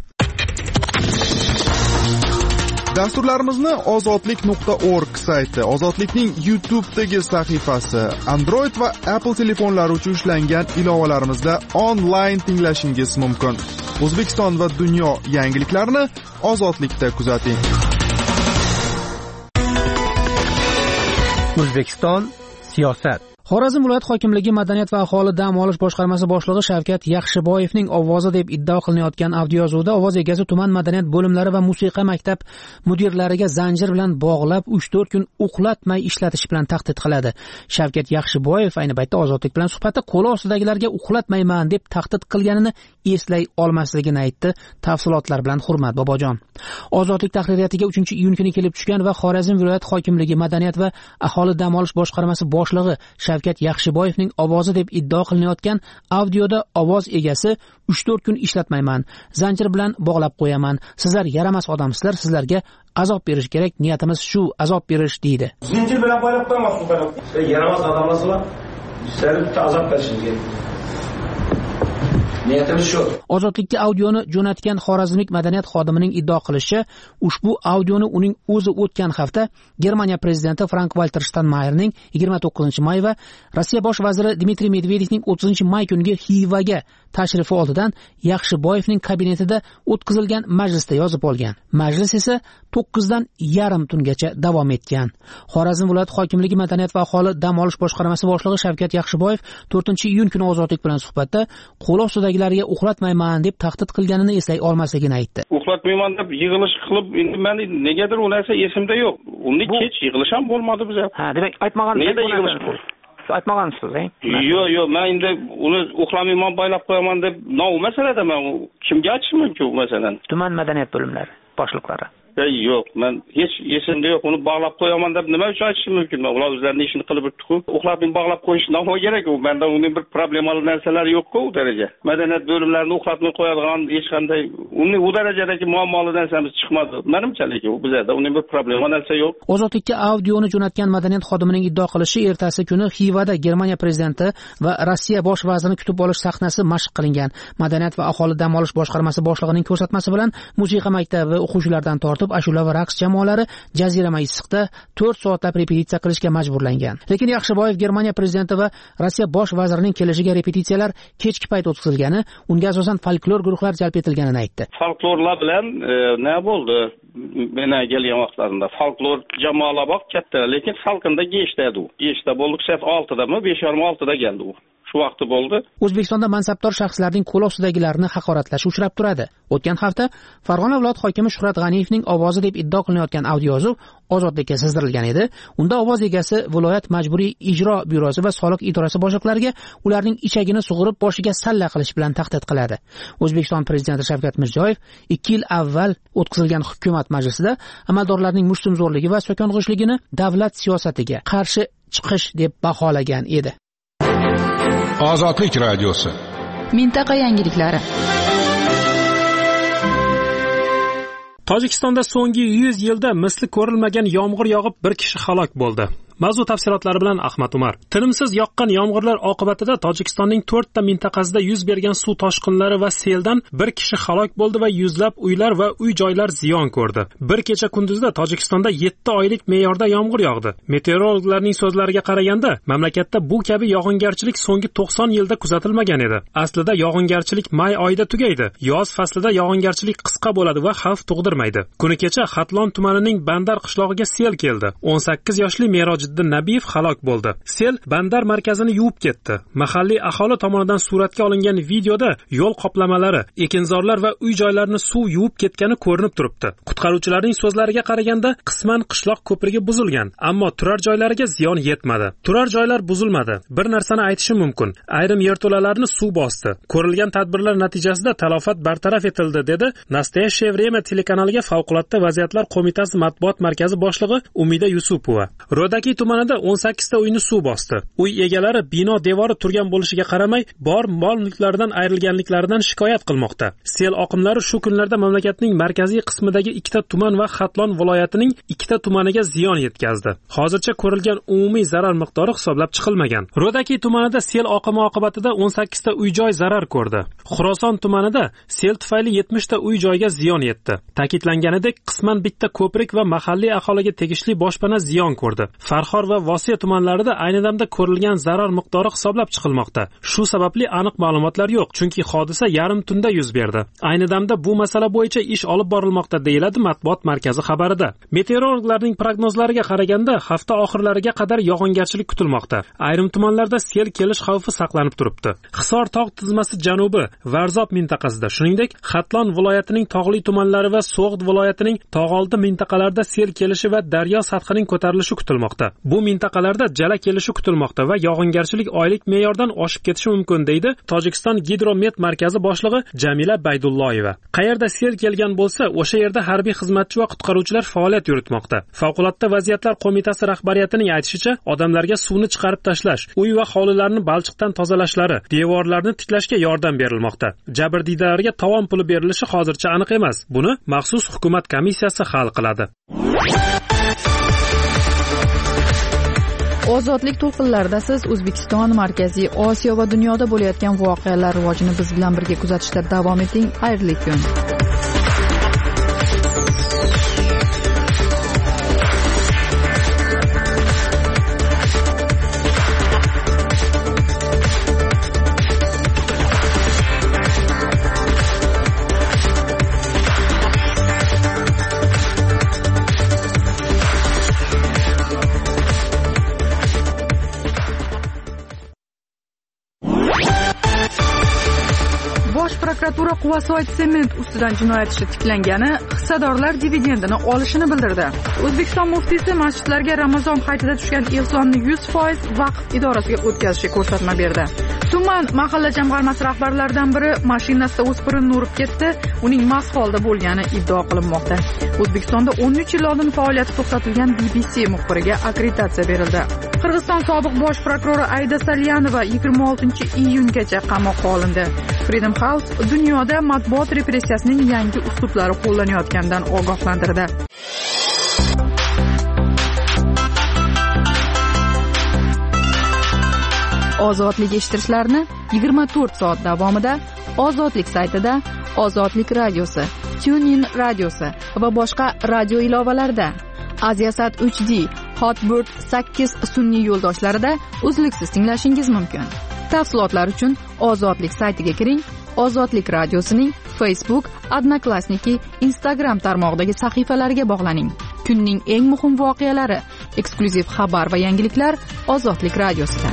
Dasturlarimizni ozodlik nuqta org sayti, Ozodlikning YouTube'dagi sahifasi, Android va Apple telefonlari uchun ishlangan ilovalarimizda onlayn tinglashingiz mumkin. O'zbekiston va dunyo yangiliklarini Ozodlikda kuzating. O'zbekiston siyosat. Xorazm viloyat hokimligi madaniyat va aholi dam olish boshqarmasi boshlig'i Shavkat Yaxshiboyevning ovozi deb iddao qilinayotgan audiyozuvda ovoz egasi tuman madaniyat bo'limlari va musiqa maktab mudirlariga zanjir bilan bog'lab uch to'rt kun uxlatmay ishlatish bilan tahdid qiladi. Shavkat Yaxshiboyev ayni paytda Ozodlik bilan suhbatda qo'l ostidagilarga uxlatmayman deb tahdid qilganini eslay olmasligini aytdi. Tafsilotlar bilan Hurmat Bobojon. Ozodlik tahririyatiga uchinchi iyun kuni kelib tushgan va Xorazm viloyat hokimligi madaniyat va aholi dam olish boshqarmasi boshlig'i Shavkat Yaxshiboyevning ovozi deb iddao qilinayotgan audioda ovoz egasi uch to'rt kun ishlatmayman, zanjir bilan bog'lab qo'yaman. Sizlar yaramas odamsizlar, sizlarga azob berish kerak, niyatimiz shu, azob berish deydi. Zanjir bilan bog'lab qo'ymoqchi. Yaramas odamsizlar, sizlarga azob berishimiz kerak. niyatimiz shu. Ozodlikka audioni jo'natgan xorazmlik madaniyat xodimining iddao qilishicha, ushbu audioni uning o'zi o'tgan hafta Germaniya prezidenti Frank-Walter Steinmeierning yigirma to'qqizinchi may va Rossiya bosh vaziri Dmitriy Medvedevning o'ttizinchi may kuniga Xivaga tashrifi oldidan Yaxshiboyevning kabinetida o'tkazilgan majlisda yozib olgan. Majlis esa to'qqizdan yarim tungacha davom etgan. Xorazm viloyat hokimligi madaniyat va aholi dam olish boshqarmasi boshlig'i Shavkat Yaxshiboyev to'rtinchi iyun kuni ozodlik bilan suhbatda qo'l ostidagilarga uxlatmayman deb tahdid qilganini eslay olmasligini aytdi. Uxlatmayman deb yig'ilish qilib, endi men negadir u narsa esimda yo'q. Uni kech yig'ilish ham bo'lmadi bizga. Ha, demak aytmagansiz. Nega yig'ilish bo'ldi? Aytmagansiz, eh? Yo'q, yo'q, men endi uni uxlamayman, baylab qo'yaman deb nov masalada men kimga aytishim mumkin bu masalani? Tuman madaniyat bo'limlari boshliqlari. Yo'q, men hech esimda yo'q, uni bog'lab qo'yaman deb nima uchun aytishim mumkin? Ular o'zlarining ishini qilib turibdi-ku. Uxlatib bog'lab qo'yish nima kerak u? Menda uning bir problemali narsalari yo'q-ku u daraja. Madaniyat bo'limlarini uxlatmay qo'yadigan hech qanday uni u darajadagi muammoli narsamiz chiqmadi. Menimchalik u bizda uning bir problema narsa yo'q. Ozodlikka audioni jo'natgan madaniyat xodimining iddao qilishicha, ertasi kuni Xivada Germaniya prezidenti va Rossiya bosh vazirini kutib olish sahnasi mashq qilingan. Madaniyat va aholi dam olish boshqarmasi boshlig'ining ko'rsatmasi bilan musiqa maktabi o'quvchilaridan tortib ashula va raqs jamoalari jazirama issiqda to'rt soatlab repetitsiya qilishga majburlangan. Lekin Yaxshiboyev Germaniya prezidenti va Rossiya bosh vazirining kelishiga repetitsiyalar kechki payt o'tkazilgani, unga asosan folklor guruhlar jalb etilganini aytdi. Folklorlar bilan nima bo'ldi? Mena kelgan vaqtlarida folklor jamoalar bor katta, lekin salqinda geshda edi u. Geshda bo'ldik soat oltidami, besh yarim oltida keldi u. Shu vaqti bo'ldi. O'zbekistonda mansabdor shaxslarning qo'l ostidagilarini haqoratlashi uchrab turadi. O'tgan hafta Farg'ona viloyat hokimi Shuhrat G'aniyevning ovozi deb iddao qilinayotgan audioyozuv ozodlikka sizdirilgan edi. Unda ovoz egasi viloyat majburiy ijro byurosi va soliq idorasi boshliqlariga ularning ichagini sug'urib boshiga salla qilish bilan tahdid qiladi. O'zbekiston prezidenti Shavkat Mirziyoyev ikki yil avval o'tkazilgan hukumat majlisida amaldorlarning mushtumzo'rligi va so'kong'ishligini davlat siyosatiga qarshi chiqish deb baholagan edi. Ozodlik radiosi. Mintaqa yangiliklari. Tojikistonda so'nggi yuz yilda misli ko'rilmagan yomg'ir yog'ib bir kishi halok bo'ldi. Mavzu tafsilotlari bilan Ahmad Umar. Tinimsiz yoqqan yomg'irlar oqibatida Tojikistonning to'rtta mintaqasida yuz bergan suv toshqinlari va seldan bir kishi halok bo'ldi va yuzlab uylar va uy-joylar ziyon ko'rdi. Bir kecha kunduzda Tojikistonda yetti oylik me'yorda yomg'ir yog'di. Meteorologlarning so'zlariga qaraganda, mamlakatda bu kabi yog'ingarchilik so'nggi to'qson yilda kuzatilmagan edi. Aslida yog'ingarchilik may oyida tugaydi. Yoz faslida yog'ingarchilik qisqa bo'ladi va xavf tug'dirmaydi. Kuni kecha Xatlon tumanining Bandar qishlog'iga sel keldi. o'n sakkiz yoshli Merojiddin Nabiyev halok bo'ldi. Sel Bandar markazini yuvib ketdi. Mahalliy aholi tomonidan suratga olingan videoda yo'l qoplamalari, ekinzorlar va uy-joylarni suv yuvib ketgani ko'rinib turibdi. Qutqaruvchilarning so'zlariga qaraganda, qisman qishloq ko'prigi buzilgan, ammo turar joylariga ziyon yetmadi. Turar joylar buzilmadi. Bir narsani aytishim mumkin. Ayrim yerto'lalarni suv bosdi. Ko'rilgan tadbirlar natijasida talofat bartaraf etildi, dedi Nastoyaщее время telekanaliga Favqulodda vaziyatlar qo'mitasi matbuot markazi boshlig'i Umida Yusupova. Rodaki tumanida o'n sakkizta uyni suv bosdi. Uy egalari bino devori turgan bo'lishiga qaramay, bor mol-mulklaridan ayrilganliklaridan shikoyat qilmoqda. Sel oqimlari shu kunlarda mamlakatning markaziy qismidagi ikkita tuman va Xatlon viloyatining ikkita tumaniga ziyon yetkazdi. Hozircha ko'rilgan umumiy zarar miqdori hisoblab chiqilmagan. Rodaki tumanida sel oqimi oqibatida o'n sakkizta uy-joy zarar ko'rdi. Xuroson tumanida sel tufayli yetmishta uy-joyga ziyon yetdi. Ta'kidlanganidek, qisman bitta ko'prik va mahalliy aholiga tegishli boshpana ziyon ko'rdi. Farxor va Vosiya tumanlarida ayni damda ko'rilgan zarar miqdori hisoblab chiqilmoqda. Shu sababli aniq ma'lumotlar yo'q, chunki hodisa yarim tunda yuz berdi. Ayni damda bu masala bo'yicha ish olib borilmoqda, deyiladi matbuot markazi xabarida. Meteorologlarning prognozlariga qaraganda, hafta oxirlariga qadar yog'ingarchilik kutilmoqda. Ayrim tumanlarda sel kelish xavfi saqlanib turibdi. Hisor tog' tizmasi janubi Varzob mintaqasida, shuningdek, Xatlon viloyatining tog'li tumanlari va So'g'd viloyatining tog'oldi mintaqalarida sel kelishi va daryo sathining ko'tarilishi kutilmoqda. Bu mintaqalarda jala kelishi kutilmoqda va yog'ingarchilik oylik me'yordan oshib ketishi mumkin, deydi Tojikiston Gidromet markazi boshlig'i Jamila Baydulloyeva. Qayerda sel kelgan bo'lsa, o'sha yerda harbiy xizmatchi va qutqaruvchilar faoliyat yuritmoqda. Favqulodda vaziyatlar qo'mitasi rahbariyatining aytishicha, odamlarga suvni chiqarib tashlash, uy va hovlilarni balchiqdan tozalashlari, devorlarni tiklashga yordam berilmoqda. Jabrdiydalarga tovon puli berilishi hozircha aniq emas. Buni maxsus hukumat komissiyasi hal qiladi. Ozodlik to'lqinlarida siz O'zbekiston, Markaziy Osiyo va dunyoda bo'layotgan voqealar rivojini biz bilan birga kuzatishda davom eting. Xayrli kun. Prokuratura Quvasoy sement ustidan jinoyat ishi tiklangani, hissadorlar dividendini olishini bildirdi. O'zbekiston muftiysi masjidlarga Ramazon hayitida tushgan ehsonni yuz foiz vaqf idorasiga o'tkazishga ko'rsatma berdi. Tuman mahalla jamg'armasi rahbarlaridan biri mashinasida o'spirinni urib ketdi, uning mast holda bo'lgani iddao qilinmoqda. O'zbekistonda o'n uch yil oldin faoliyati to'xtatilgan B B C muxbiriga akkreditatsiya berildi. Qirg'iziston sobiq bosh prokurori Ayda Salyanova yigirma oltinchi iyungacha qamoqqa olindi. Freedom House dunyoda matbuot repressiyasining yangi uslublari qo'llanayotganidan ogohlantirdi. Ozodlik eshittirishlarni yigirma to'rt soat davomida Ozodlik saytida, Ozodlik radiosi, TuneIn radiosi va boshqa radio ilovalarida, Aziasat uch D, Hotbird sakkiz sun'iy yo'ldoshlarida uzluksiz tinglashingiz mumkin. Tafsilotlar uchun Ozodlik saytiga kiring. Ozodlik radiosining Facebook, Odnoklassniki, Instagram tarmog'idagi sahifalariga bog'laning. Kunning eng muhim voqealari, eksklyuziv xabar va yangiliklar Ozodlik radiosida.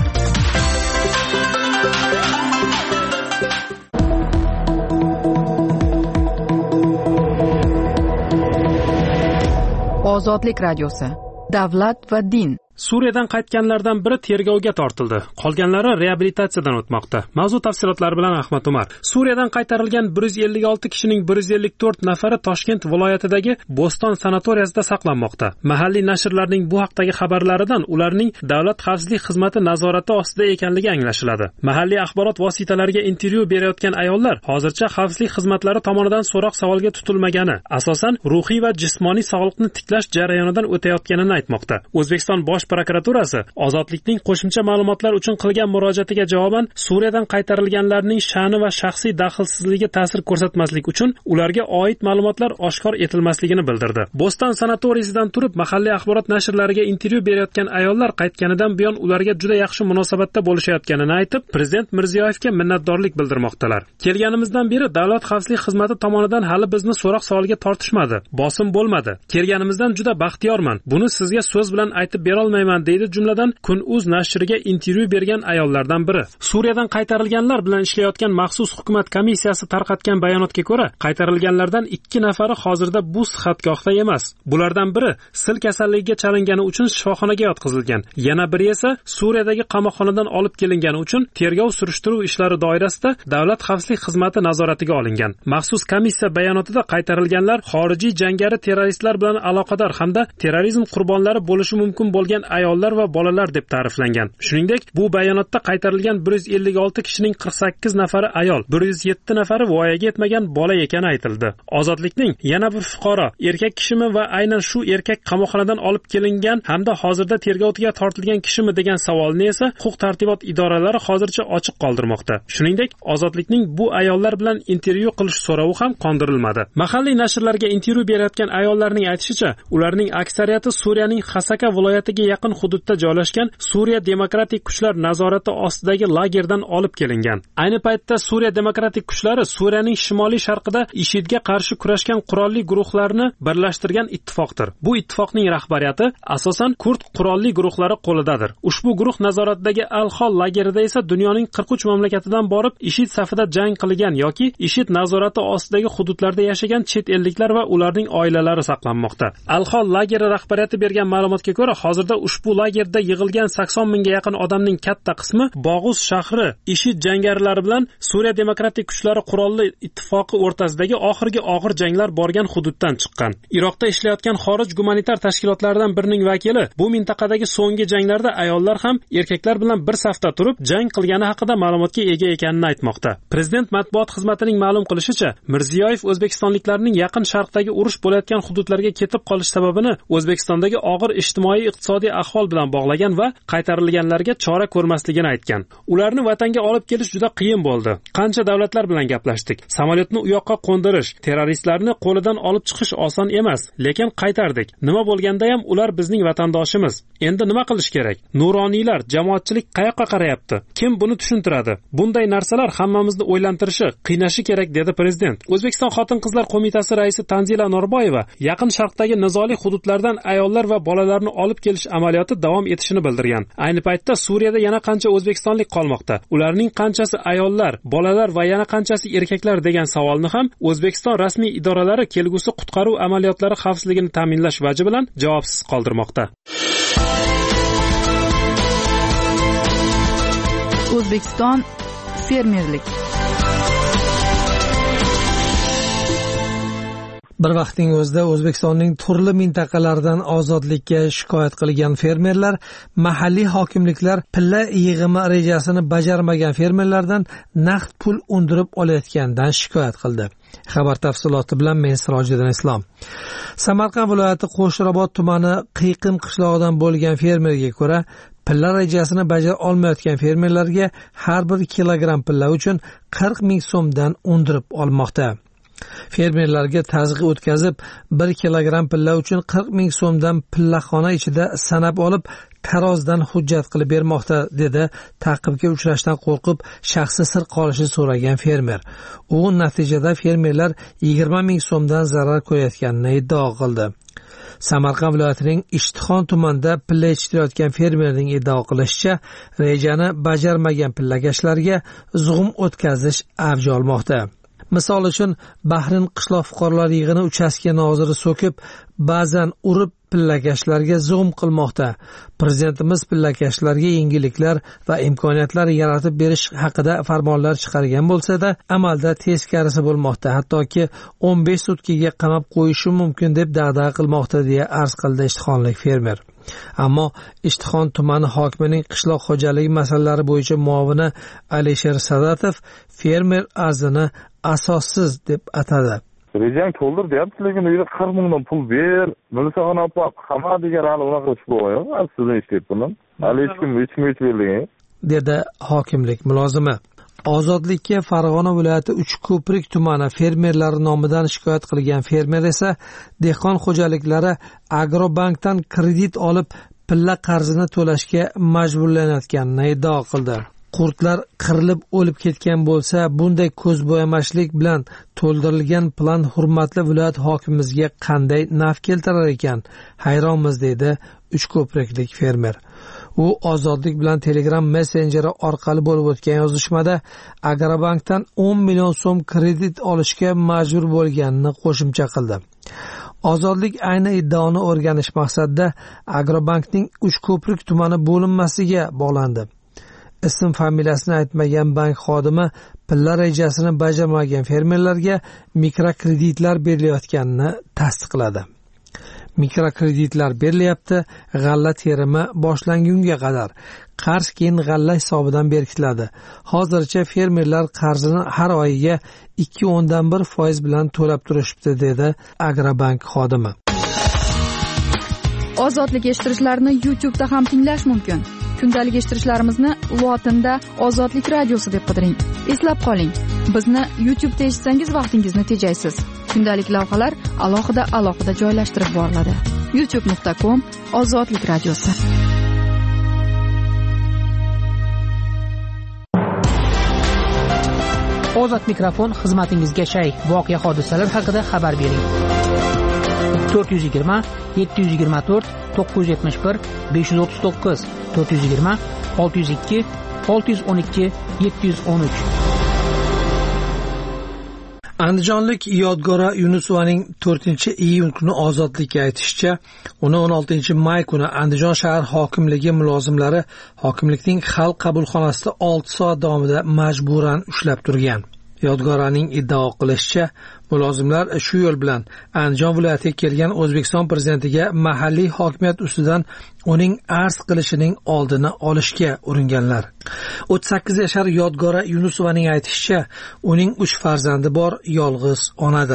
Ozodlik radiosi. Davlat va din. Suriyadan qaytganlardan biri tergovga tortildi. Qolganlari reabilitatsiyadan o'tmoqda. Mavzu tafsilotlari bilan Ahmad Umar. Suriyadan qaytarilgan bir yuz ellik olti kishining bir yuz ellik to'rt nafari Toshkent viloyatidagi Bo'ston sanatoriyasida saqlanmoqda. Mahalliy nashrlarning bu haqdagi xabarlaridan ularning Davlat xavfsizlik xizmati nazorati ostida ekanligi anglashiladi. Mahalliy axborot vositalariga intervyu berayotgan ayollar hozircha xavfsizlik xizmatlari tomonidan so'roq savolga tutilmagani, asosan ruhiy va jismoniy sog'liqni tiklash jarayonidan o'tayotganini aytmoqda. O'zbekiston bosh prokuraturasi Ozodlikning qo'shimcha ma'lumotlar uchun qilgan murojaatiga javoban Suriyadan qaytarilganlarning sha'ni va shaxsiy daxlsizligiga ta'sir ko'rsatmaslik uchun ularga oid ma'lumotlar oshkor etilmasligini bildirdi. Bo'ston sanatoriyasidan turib mahalliy axborot nashrlariga intervyu berayotgan ayollar qaytganidan buyon ularga juda yaxshi munosabatda bo'lishayotganini aytib, Prezident Mirziyoyevga minnatdorlik bildirmoqdalar. Kelganimizdan beri Davlat xavfsizlik xizmati tomonidan hali bizni so'roq savolga tortishmadi, bosim bo'lmadi. Kelganimizdan juda baxtiyorman. Buni sizga so'z bilan aytib bera olmayman, deydi jumladan Kun.uz nashriga intervyu bergan ayollardan biri. Suriyadan qaytarilganlar bilan ishlayotgan maxsus hukumat komissiyasi tarqatgan bayonotga ko'ra, qaytarilganlardan ikki nafari hozirda bu sihatgohda emas. Bulardan biri sil kasalligiga chalingani uchun shifoxonaga yotqizilgan. Yana biri esa Suriyadagi qamoqxonadan olib kelingani uchun tergov surishtiruv ishlari doirasida Davlat xavfsizlik xizmati nazoratiga olingan. Maxsus komissiya bayonotida qaytarilganlar xorijiy jangari terroristlar bilan aloqador hamda terrorizm qurbonlari bo'lishi mumkin bo'lgan ayollar va bolalar deb ta'riflangan. Shuningdek, bu bayonotda qaytarilgan bir yuz ellik olti kishining qirq sakkiz nafari ayol, bir yuz yetti nafari voyaga yetmagan bola ekani aytildi. Ozodlikning yana bir fuqaro, erkak kishimi va aynan shu erkak qamoqxonadan olib kelingan hamda hozirda tergovga tortilgan kishimi degan savolni esa huquq-tartibot idoralari hozircha ochiq qoldirmoqda. Shuningdek, Ozodlikning bu ayollar bilan intervyu qilish so'rovi ham qondirilmadi. Mahalliy nashrlarga intervyu berayotgan ayollarning aytishicha, ularning aksariyati Suriyaning Hasaka viloyatiga yaqin hududda joylashgan Suriya demokratik kuchlar nazorati ostidagi lagerdan olib kelingan. Ayni paytda Suriya demokratik kuchlari Suriyaning shimoliy sharqida IShIDga qarshi kurashgan qurolli guruhlarni birlashtirgan ittifoqdir. Bu ittifoqning rahbariyati asosan kurd qurolli guruhlari qo'lidadir. Ushbu guruh nazoratidagi Al-Hol lagerida esa dunyoning qirq uch mamlakatidan borib IShID safida jang qilgan yoki IShID nazorati ostidagi hududlarda yashagan chet elliklar va ularning oilalari saqlanmoqda. Al-Hol lageri rahbariyati bergan ma'lumotga ko'ra, hozirda ushbu lagerda yig'ilgan sakson mingga yaqin odamning katta qismi Bog'uz shahri IShID jangarilari bilan Suriya demokratik kuchlari qurolli ittifoqi o'rtasidagi oxirgi og'ir janglar borgan hududdan chiqqan. Iroqda ishlayotgan xorij gumanitar tashkilotlaridan birining vakili bu mintaqadagi so'nggi janglarda ayollar ham erkaklar bilan bir safda turib jang qilgani haqida ma'lumotga ega ekanini aytmoqda. Prezident matbuot xizmatining ma'lum qilishicha, Mirziyoyev o'zbekistonliklarning yaqin sharqdagi urush bo'layotgan hududlarga ketib qolish sababini O'zbekistondagi og'ir ijtimoiy iqtisodiy ahvol bilan bog'lagan va qaytarilganlarga chora ko'rmasligini aytgan. Ularni vatanga olib kelish juda qiyin bo'ldi. Qancha davlatlar bilan gaplashdik. Samolyotni u yoqqa qo'ndirish, terroristlarni qo'lidan olib chiqish oson emas, lekin qaytardik. Nima bo'lganda ham ular bizning vatandoshimiz. Endi nima qilish kerak? Nuroniylar, jamoatchilik qayoqqa qarayapti? Kim buni tushuntiradi? Bunday narsalar hammamizni o'ylantirishi, qiynashi kerak, dedi prezident. O'zbekiston Xotin-qizlar qo'mitasi raisi Tanzila Norboyeva Yaqin Sharqdagi nizoli hududlardan ayollar va bolalarni olib kelish amaliyoti davom etishini bildirgan. Ayni paytda Suriyada yana qancha o'zbekistonlik qolmoqda? Ularning qanchasi ayollar, bolalar va yana qanchasi erkaklar degan savolni ham O'zbekiston rasmiy idoralari kelgusi qutqaruv amaliyotlari xavfsizligini ta'minlash vaji bilan javobsiz qoldirmoqda. O'zbekiston fermerlik. Bir vaqtning o'zida O'zbekistonning turli mintaqalaridan ozodlikka shikoyat qilgan fermerlar mahalliy hokimliklar pilla yig'imi rejasini bajarmagan fermerlardan naqd pul undirib olayotganidan shikoyat qildi. Xabar tafsiloti bilan men Sirojiddin Islom. Samarqand viloyati Qo'shrabot tumani Qiyiqim qishlog'idan bo'lgan fermerga ko'ra, pilla rejasini bajara olmayotgan fermerlarga har bir kilogramm pilla uchun qirq ming so'mdan undirib olmoqda. Fermerlarga tazg'i o'tkazib, bir kilogramm pilla uchun qirq ming so'mdan pillaxona ichida sanab olib, tarozdan hujjat qilib bermoqda, dedi ta'qibga uchrashdan qo'rqib shaxsi sir qolishi so'ragan fermer. U natijada fermerlar yigirma ming so'mdan zarar ko'rayotganini iddao qildi. Samarqand viloyatining Ishtixon tumanida pilla yetishtirayotgan fermerning iddao qilishicha, rejani bajarmagan pillagashlarga zug'um o'tkazish avj olmoqda. Misol uchun, Bahrin qishloq fuqarolar yig'ini uchastka noziri so'kib, ba'zan urib pillakashlarga zug'um qilmoqda. Prezidentimiz pillakashlarga yengilliklar va imkoniyatlar yaratib berish haqida farmonlar chiqargan bo'lsa-da, amalda teskarisi bo'lmoqda. Hattoki o'n besh sutkaga qamab qo'yishi mumkin deb da'da qilmoqda, deya arz qildi ishtixonlik fermer. Ammo Ishtixon tumani hokimining qishloq xo'jaligi masalalari bo'yicha muovini Alisher Sadatov fermer arzini asossiz deb atadi. Rejang to'ldir deyapti, lekin uyda qirq mingdan pul ber, Milisaxon opa, qama degan hali unaqa ish bo'lgan. Sizdan eshityapman. Hali hech kim hech kim aytmaydi, dedi hokimlik mulozimi. Ozodlikka Farg'ona viloyati Uchko'prik tumani fermerlari nomidan shikoyat qilgan fermer esa dehqon xo'jaliklari Agrobankdan kredit olib pilla qarzini to'lashga majburlanayotganini iddao qildi. Qurtlar qirilib o'lib ketgan bo'lsa, bunday ko'zbo'yamashlik bilan to'ldirilgan plan hurmatli viloyat hokimimizga qanday naf keltirar ekan? Hayronmiz, dedi Uchko'priklik fermer. U Ozodlik bilan Telegram messenjeri orqali bo'lib o'tgan yozishmada Agrobankdan o'n million so'm kredit olishga majbur bo'lganini qo'shimcha qildi. Ozodlik ayni iddaoni o'rganish maqsadida Agrobankning Uchko'prik tumani bo'linmasiga bog'landi. Ism familiyasini aytmagan bank xodimi pilla rejasini bajarmagan fermerlarga mikrokreditlar berilayotganini tasdiqladi. Mikrokreditlar berilyapti, g'alla terimi boshlangunga qadar. Qarz keyin g'alla hisobidan berkitiladi. Hozircha fermerlar qarzini har oyiga ikki o'ndan bir foiz bilan to'lab turishibdi, dedi Agrobank xodimi. Ozodlik eshittirishlarni YouTube da ham tinglash mumkin. Kundalik eshittirishlarimizni lotinda Ozodlik radiosi deb qidiring. Eslab qoling, bizni YouTube da eshitsangiz vaqtingizni tejaysiz. Kundalik lavhalar alohida alohida joylashtirib boriladi. youtube nuqta com Ozodlik radiosi. Ozod mikrofon xizmatingizga shay. Voqea hodisalar haqida xabar bering. to'rt yuz yigirma yetti yuz yigirma to'rt to'qqiz yuz yetmish bir besh yuz o'ttiz to'qqiz to'rt yuz yigirma olti yuz ikki olti yuz o'n ikki yetti yuz o'n uch. Andijonlik Yodgora Yunusovaning to'rtinchi iyun kuni ozodlikka aytishicha, uni o'n oltinchi may kuni Andijon shahar hokimligi mulozimlari hokimlikning xalq qabulxonasida olti soat davomida majburan ushlab turgan. Yodgoraning iddao qilishicha, mulozimlar shu yo'l bilan Andijon viloyatiga kelgan O'zbekiston prezidentiga mahalliy hokimiyat ustidan uning arz qilishining oldini olishga uringanlar. o'ttiz sakkiz yashar Yodgora Yunusovaning aytishicha, uning uch farzandi bor, yolg'iz onadir.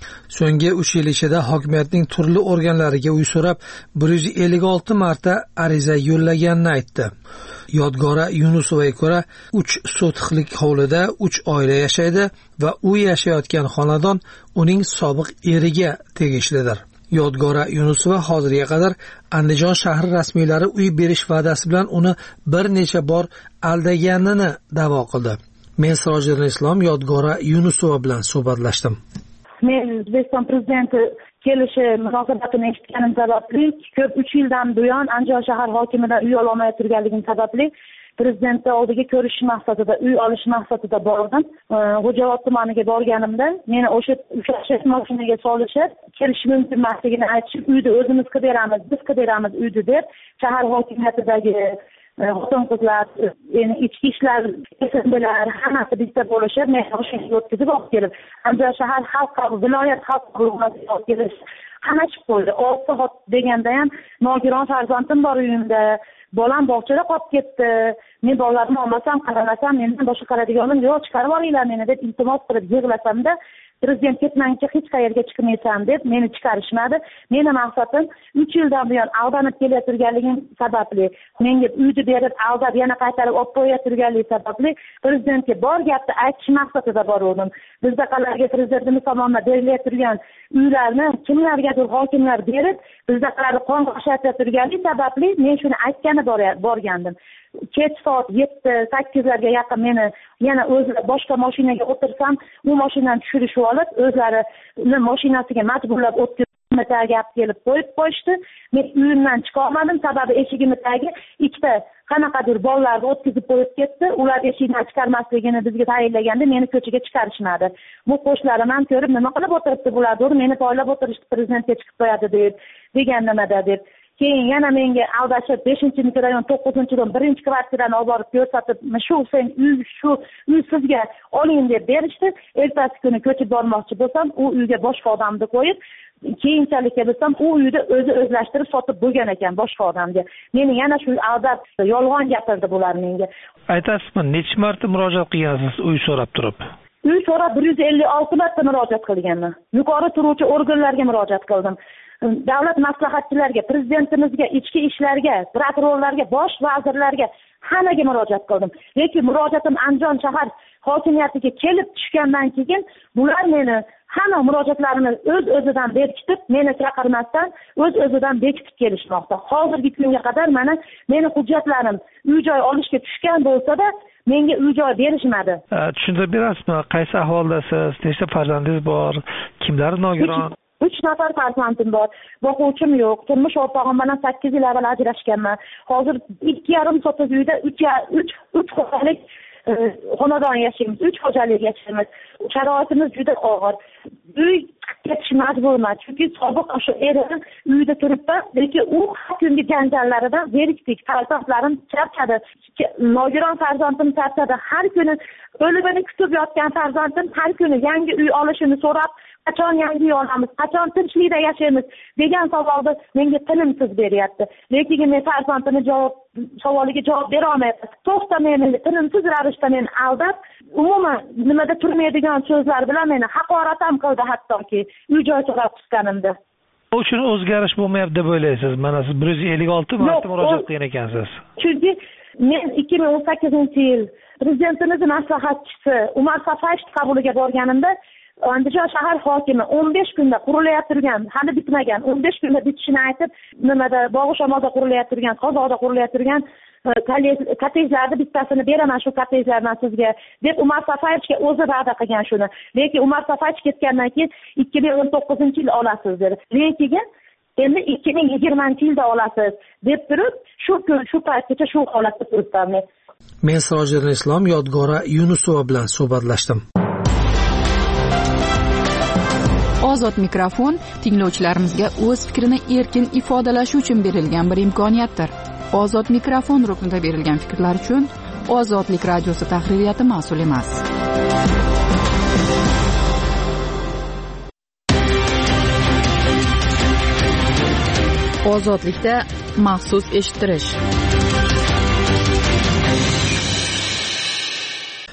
So'nggi uch yil ichida hokimiyatning turli organlariga uy so'rab bir yuz ellik olti marta ariza yo'llaganini aytdi. Yodgora Yunusovaga ko'ra, uch sotixlik hovlida uch oila yashaydi va u yashayotgan xonadon uning sobiq eriga tegishlidir. Yodgora Yunusova hozirga qadar Andijon shahri rasmiylari uy berish va'dasi bilan uni bir necha bor aldaganini da'vo qildi. Men Sirojul Islom Yodgora Yunusova bilan suhbatlashdim. Men O'zbekiston prezidenti kelishi munosabatini eshitganim sababli ko'p uch yildan buyon Andijon shahar hokimidan uy ololmay turganligim sababli prezidentni oldiga ko'rish maqsadida, uy olish maqsadida bordim. Xo'javod tumaniga borganimda meni o'sha ushlash mashinaga solishib, kelish mumkin emasligini aytishib, uyni o'zimiz qilib beramiz, biz qilib beramiz uyni deb shahar hokimiyatidagi xotin-qizlar, ichki ishlar bilan hammasi bitta bo'lishib, men o'shanga o'tkazib olib kelib, Andijon shahar xalq qabuli, viloyat xalq qabulxonasiga olib kelish qamashib qo'ydi. olti soat deganda ham nogiron farzandim bor uyimda, bolam bog'chada qolib ketdi. Men bolalarni olmasam, qaramasam, mendan boshqa qaradiganim yo'q, chiqarib olinglar meni deb iltimos qilib yig'lasamda, prezident ketmancha hech qayerga chiqmaysan deb meni chiqarishmadi. Meni maqsadim uch yildan buyon aldanib kelaturganligim sababli, menga uyni berib aldab yana qaytarib olib qo'yaturganligi sababli prezidentga bor gapni aytish maqsadida borgandim. Bizdaqalarga prezidentimiz tomonidan berilayotgan uylarni kimlargadir hokimlar berib, bizdaqalarni qonga o'xshatayotganligi sababli men shuni aytgani borgandim. Kech soat yetti sakkizlarga yaqin meni yana o'zlari boshqa mashinaga o'tirsam, u mashinadan tushirishib olib, o'zlarining mashinasiga majburlab o'tkazib gap kelib qo'yib qo'yishdi. Men uyimdan chiqa olmadim, sababi eshigimni tagi ikkita qanaqadir bolalarni o'tkazib qo'yib ketdi. Ular eshikdan chiqarmasligini bizga tayinlaganda meni ko'chaga chiqarishmadi. Bu qo'shnilarim ham ko'rib, nima qilib o'tiribdi bular, deb meni poylab o'tirishdi, prezidentga chiqib qo'yadi deb, degan nimada deb. Keyin yana menga aldashib beshinchi mikrorayon to'qqizinchidan birinchi kvartirani olib borib ko'rsatib, shu sen uy shu uy sizga oling deb berishdi. Ertasi kuni ko'chib bormoqchi bo'lsam, u uyga boshqa odamni qo'yib, keyinchalik bilsam, u uyni o'zi o'zlashtirib sotib bo'lgan ekan boshqa odamga. Meni yana shu aldab, yolg'on gapirdi bular menga. Aytasizmi, necha marta murojaat qilgansiz uy so'rab turib? Uy so'rab bir yuz ellik olti marta murojaat qilganman. Yuqori turuvchi organlarga murojaat qildim. Davlat maslahatchilariga, prezidentimizga, ichki ishlarga, prokurorlarga, bosh vazirlarga hammaga murojaat qildim. Lekin murojaatim Andijon shahar hokimiyatiga kelib tushgandan keyin bular meni hamma murojaatlarimni o'z-o'zidan berkitib, meni chaqirmasdan o'z-o'zidan bekitib kelishmoqda. Hozirgi kunga qadar mana meni hujjatlarim uy-joy olishga tushgan bo'lsa-da, menga uy-joy berishmadi. Tushuntirib berasizmi, qaysi ahvoldasiz, nechta farzandingiz bor, kimlar nogiron? uch nafar farzandim bor. Boquvchim yo'q. Turmush o'rtog'im bilan sakkiz yil avval ajrashganman. Hozir ikki yarim sotiz uyda uch uch xo'jalik xonadon yashaymiz, uch xo'jalik yashaymiz. Sharoitimiz juda og'ir. Uy ketish majburman, chunki sobiq o'sha erim uyda turibdi, lekin u har kungi janjallaridan zerikdik. Farzandlarim charchadi. Nogiron farzandim charchadi. Har kuni o'limini kutib yotgan farzandim har kuni yangi uy olishini so'rab, qachon yangi uy olamiz, qachon tinchlikda yashaymiz degan savolni menga tinimsiz beryapti. Lekin men farzandimni javob savoliga javob bera olmayapman. To'xta meni tinimsiz ravishda meni aldab, umuman nimada turmaydigan so'zlar bilan meni haqorat ham qildi, hattoki uy-joy so'rab chiqqanimda. Uchun o'zgarish bo'lmayapti deb o'ylaysiz? Mana siz bir yuz ellik olti marta murojaat qilgan ekansiz. Chunki men ikki ming o'n sakkizinchi yil prezidentimiz maslahatchisi Umar Safayev qabuliga borganimda Andijon shahar hokimi o'n besh kunda qurilayotgan, hali bitmagan, o'n besh kunda bitishini aytib, nimada Bog'ishamolda qurilayotgan, Qozog'da qurilayotgan kottejlarni bittasini beraman shu kottejlardan sizga deb Umar Safayevga o'zi va'da qilgan shuni. Lekin Umar Safayev ketgandan keyin ikki ming o'n to'qqizinchi yil olasiz dedi. Lekin endi ikki ming yigirmanchi yilda olasiz deb turib, shu kun shu paytgacha shu holatda turibman. Men Sirojul Islom Yodgora Yunusova bilan suhbatlashdim. Ozod mikrofon tinglovchilarimizga o'z fikrini erkin ifodalashi uchun berilgan bir imkoniyatdir. Ozod mikrofon ruknida berilgan fikrlar uchun Ozodlik radiosi tahririyati mas'ul emas. Ozodlikda maxsus eshittirish.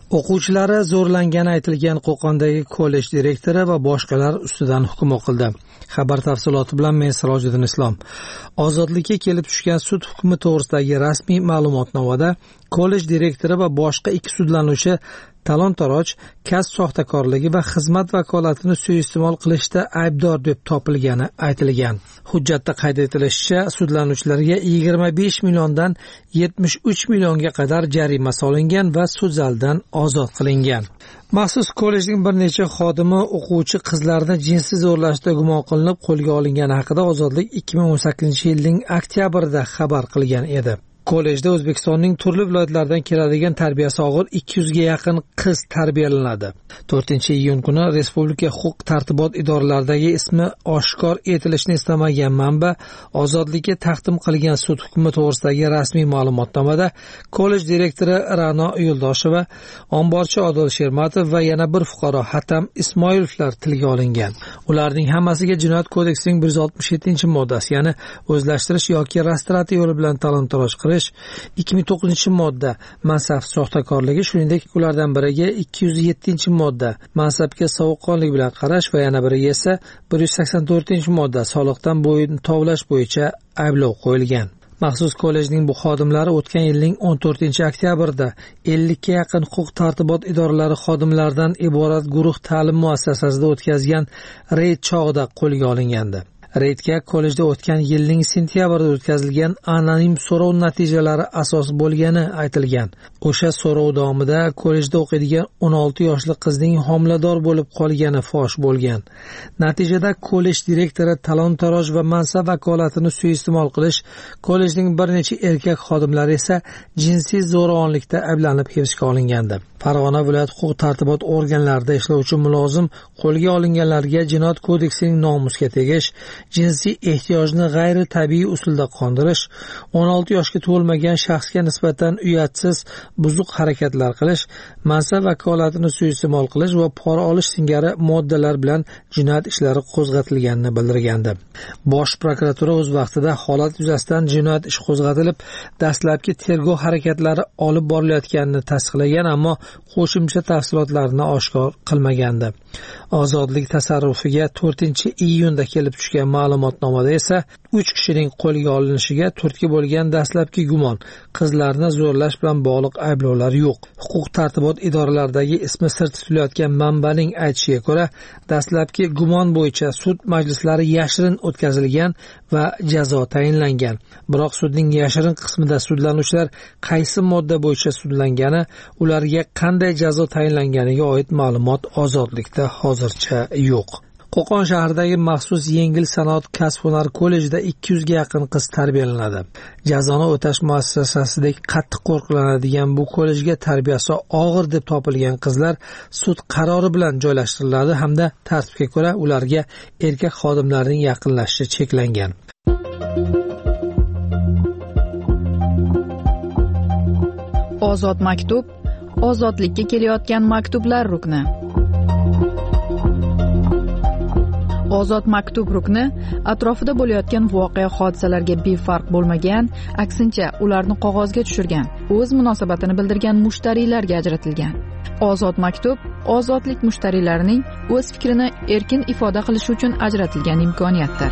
O'quvchilari zo'rlangani aytilgan Qo'qondagi kollej direktori va boshqalar ustidan hukm o'qildi. Xabar tafsiloti bilan men Sirojiddin Islom. Ozodlikka kelib tushgan sud hukmi to'g'risidagi rasmiy ma'lumotnomada kollej direktori va boshqa ikki sudlanuvchi talon-taroj, kasb soxtakorligi va xizmat vakolatini suiiste'mol qilishda aybdor deb topilgani aytilgan. Hujjatda qayd etilishicha, sudlanuvchilarga yigirma besh milliondan yetmish uch millionga qadar jarima solingan va sud zalidan ozod qilingan. Maxsus kollejning bir necha xodimi o'quvchi qizlarni jinsiy zo'rlashda gumon qilinib qo'lga olingani haqida Ozodlik ikki ming o'n sakkizinchi yilning oktyabrida xabar qilgan edi. Kollejda O'zbekistonning turli viloyatlaridan keladigan tarbiyasi og'ir ikki yuzga yaqin qiz tarbiyalanadi. to'rtinchi iyun kuni Respublika huquq tartibot idoralaridagi ismi oshkor etilishni istamagan manba Ozodlikka taqdim qilgan sud hukmi to'g'risidagi rasmiy ma'lumotnomada kollej direktori Ra'no Yo'ldosheva, omborchi Odil Shermatov va yana bir fuqaro Hatam Ismoilovlar tilga olingan. Ularning hammasiga Jinoyat kodeksining bir yuz oltmish yettinchi moddasi, ya'ni o'zlashtirish yoki rastratsiya yo'li bilan talon-taroj qilish, ikki ming to'qqizinchi modda mansab soxtakorligi, shuningdek ulardan biriga ikki yuz yettinchi modda mansabga sovuqqonlik bilan qarash va yana biriga esa bir yuz sakson to'rtinchi modda soliqdan bo'yin tovlash bo'yicha ayblov qo'yilgan. Maxsus kollejning bu xodimlari o'tgan yilning o'n to'rtinchi oktyabrida ellikka yaqin huquq tartibot idoralari xodimlaridan iborat guruh ta'lim muassasasida o'tkazgan reyd chog'ida qo'lga olingandi. Reydga kollejda o'tgan yilning sentyabrida o'tkazilgan anonim so'rov natijalari asos bo'lgani aytilgan. O'sha so'rov davomida kollejda o'qiydigan o'n olti yoshli qizning homilador bo'lib qolgani fosh bo'lgan. Natijada kollej direktori talon-taroj va mansab vakolatini suiiste'mol qilish, kollejning bir necha erkak xodimlari esa jinsiy zo'ravonlikda ayblanib hibsga olingandi. Farg'ona viloyat huquq tartibot organlarida ishlovchi mulozim qo'lga olinganlarga Jinoyat kodeksining nomusga tegish, jinsiy ehtiyojni g'ayri tabiiy usulda qondirish, o'n olti yoshga to'lmagan shaxsga nisbatan uyatsiz buzuq harakatlar qilish, mansab vakolatini suiiste'mol qilish va pora olish singari moddalar bilan jinoyat ishlari qo'zg'atilganini bildirgandi. Bosh prokuratura o'z vaqtida holat yuzasidan jinoyat ishi qo'zg'atilib, dastlabki tergov harakatlari olib borilayotganini tasdiqlagan, ammo qo'shimcha tafsilotlarni oshkor qilmagandi. Ozodlik tasarrufiga to'rtinchi iyunda kelib tushgan ma'lumotnomada esa uch kishining qo'lga olinishiga turtki bo'lgan dastlabki gumon, qizlarni zo'rlash bilan bog'liq ayblovlar yo'q. Huquq tartibot idoralaridagi ismi sir tutilayotgan manbaning aytishiga ko'ra, dastlabki gumon bo'yicha sud majlislari yashirin o'tkazilgan va jazo tayinlangan. Biroq sudning yashirin qismida sudlanuvchilar qaysi modda bo'yicha sudlangani, ularga qanday jazo tayinlanganiga oid ma'lumot Ozodlikda hozircha yo'q. Qo'qon shahridagi maxsus yengil sanoat kasb-hunar kollejida ikki yuzga yaqin qiz tarbiyalanadi. Jazoni o'tash muassasasidek qattiq qo'riqlanadigan bu kollejga tarbiyasi og'ir deb topilgan qizlar sud qarori bilan joylashtiriladi hamda tartibga ko'ra ularga erkak xodimlarning yaqinlashishi cheklangan. Ozod maktub, ozodlikka kelayotgan maktublar rukni. Ozod maktub rukni atrofida bo'layotgan voqea hodisalarga befarq bo'lmagan, aksincha ularni qog'ozga tushirgan, o'z munosabatini bildirgan mushtariylarga ajratilgan. Ozod maktub ozodlik mushtariylarining o'z fikrini erkin ifoda qilishi uchun ajratilgan imkoniyatdir.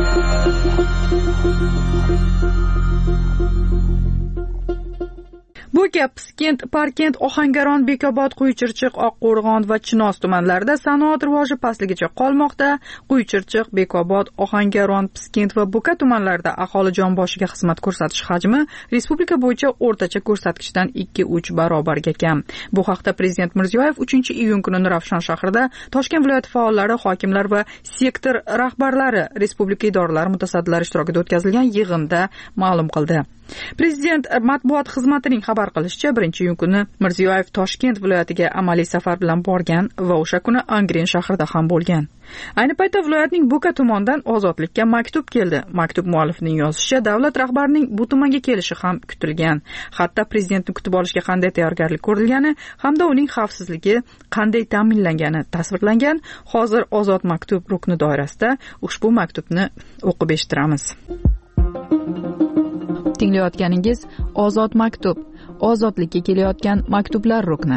Bu gap Piskent, Parkent, Ohangaron, Bekobod, Quychirchiq, Oqqo'rg'on va Chinoz tumanlarida sanoat rivoji pastligicha qolmoqda. Quychirchiq, Bekobod, Ohangaron, Piskent va Bo'ka tumanlarida aholi jon boshiga xizmat ko'rsatish hajmi respublika bo'yicha o'rtacha ko'rsatkichdan ikki uch barobarga kam. Bu haqda Prezident Mirziyoyev uchinchi iyun kuni Nurafshon shahrida Toshkent viloyati faollari, hokimlar va sektor rahbarlari, respublika idoralari mutasaddilari ishtirokida o'tkazilgan yig'inda ma'lum qildi. Prezident matbuot xizmatining xabar qilishicha, birinchi iyun kuni Mirziyoyev Toshkent viloyatiga amaliy safar bilan borgan va o'sha kuni Angren shahrida ham bo'lgan. Ayni paytda viloyatning Bo'ka tumanidan ozodlikka maktub keldi. Maktub muallifining yozishicha, davlat rahbarining bu tumanga kelishi ham kutilgan. Hatto prezidentni kutib olishga qanday tayyorgarlik ko'rilgani hamda uning xavfsizligi qanday ta'minlangani tasvirlangan. Hozir ozod maktub rukni doirasida ushbu maktubni o'qib eshittiramiz. Tinglayotganingiz Ozod maktub, ozodlikka kelayotgan maktublar rukni.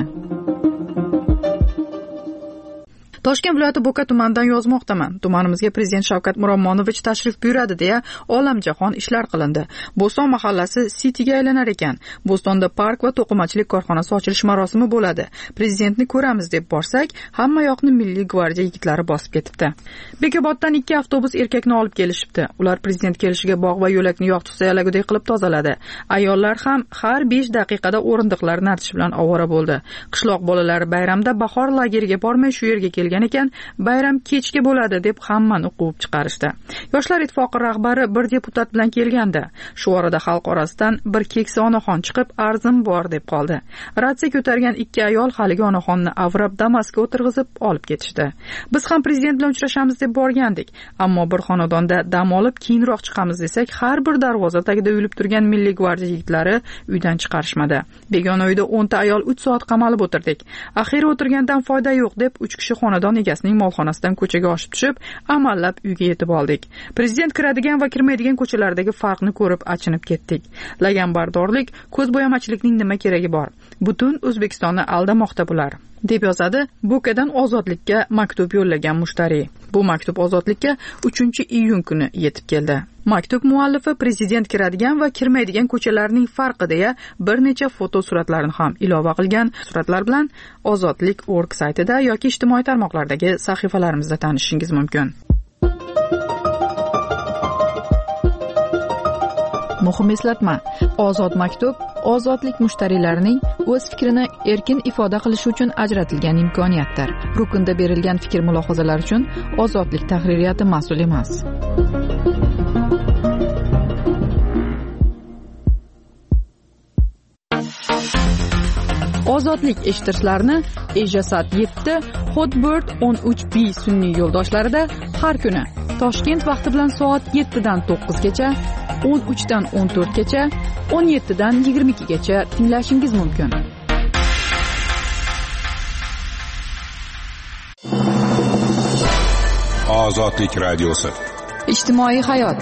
Toshkent viloyati Bo'ka tumanidan yozmoqdaman. Tumanimizga prezident Shavkat Miromonovich tashrif buyuradi deya olamjahon ishlar qilindi. Bo'ston mahallasi Cityga aylanar ekan. Bo'stonda park va to'qimachilik korxonasi ochilish marosimi bo'ladi. Prezidentni ko'ramiz deb borsak, hamma yoqni Milliy gvardiya yigitlari bosib ketibdi. Bekoboddan ikki avtobus erkakni olib kelishibdi. Ular prezident kelishiga bog' va yo'lakni yoqib sayalagudek qilib tozaladi. Ayollar ham har besh daqiqada o'rindiqlarni artish bilan ovora bo'ldi. Qishloq bolalari bayramda bahor lageriga bormay shu yerga kelgan ekan, bayram kechga bo'ladi deb hammani quvib chiqarishdi. Yoshlar ittifoqi rahbari bir deputat bilan kelgandi. Shu orada xalq orasidan bir keksa onaxon chiqib arzim bor deb qoldi. Ratsiya ko'targan ikki ayol haligi onaxonni avrab Damasga o'tirg'izib olib ketishdi. Biz ham prezident bilan uchrashamiz deb borgandik, ammo bir xonadonda dam olib keyinroq chiqamiz desak, har bir darvoza tagida uyilib turgan Milliy gvardiya yigitlari uydan chiqarishmadi. Begona uyda o'nta ayol uch soat qamalib o'tirdik. Axiri o'tirgandan foyda yo'q deb uch kishi xonadon egasining molxonasidan ko'chaga oshib tushib, amallab uyga yetib oldik. Prezident kiradigan va kirmaydigan ko'chalardagi farqni ko'rib achinib ketdik. Laganbardorlik, ko'zbo'yamachilikning nima keragi bor? Butun O'zbekistonni aldamoqda bular, deb yozadi Bo'kadan ozodlikka maktub yo'llagan mushtariy. Bu maktub ozodlikka uchinchi iyun kuni yetib keldi. Maktub muallifi prezident kiradigan va kirmaydigan ko'chalarning farqi deya bir necha foto suratlarni ham ilova qilgan. Suratlar bilan ozodlik nokta org saytida yoki ijtimoiy tarmoqlardagi sahifalarimizda tanishishingiz mumkin. Muhim eslatma: Ozod maktub ozodlik mushtariylarining o'z fikrini erkin ifoda qilishi uchun ajratilgan imkoniyatdir. Rukunda berilgan fikr mulohazalar uchun ozodlik tahririyati mas'ul emas. Ozodlik eshittirishlarni Ejasat yetti, Hotbird o'n uch B sun'iy yo'ldoshlarida har kuni Toshkent vaqti bilan soat yettidan to'qqizgacha, o'n uchdan o'n to'rtgacha, o'n yettidan yigirma ikkigacha tinglashingiz mumkin. Ozodlik radiosi. Ijtimoiy hayot.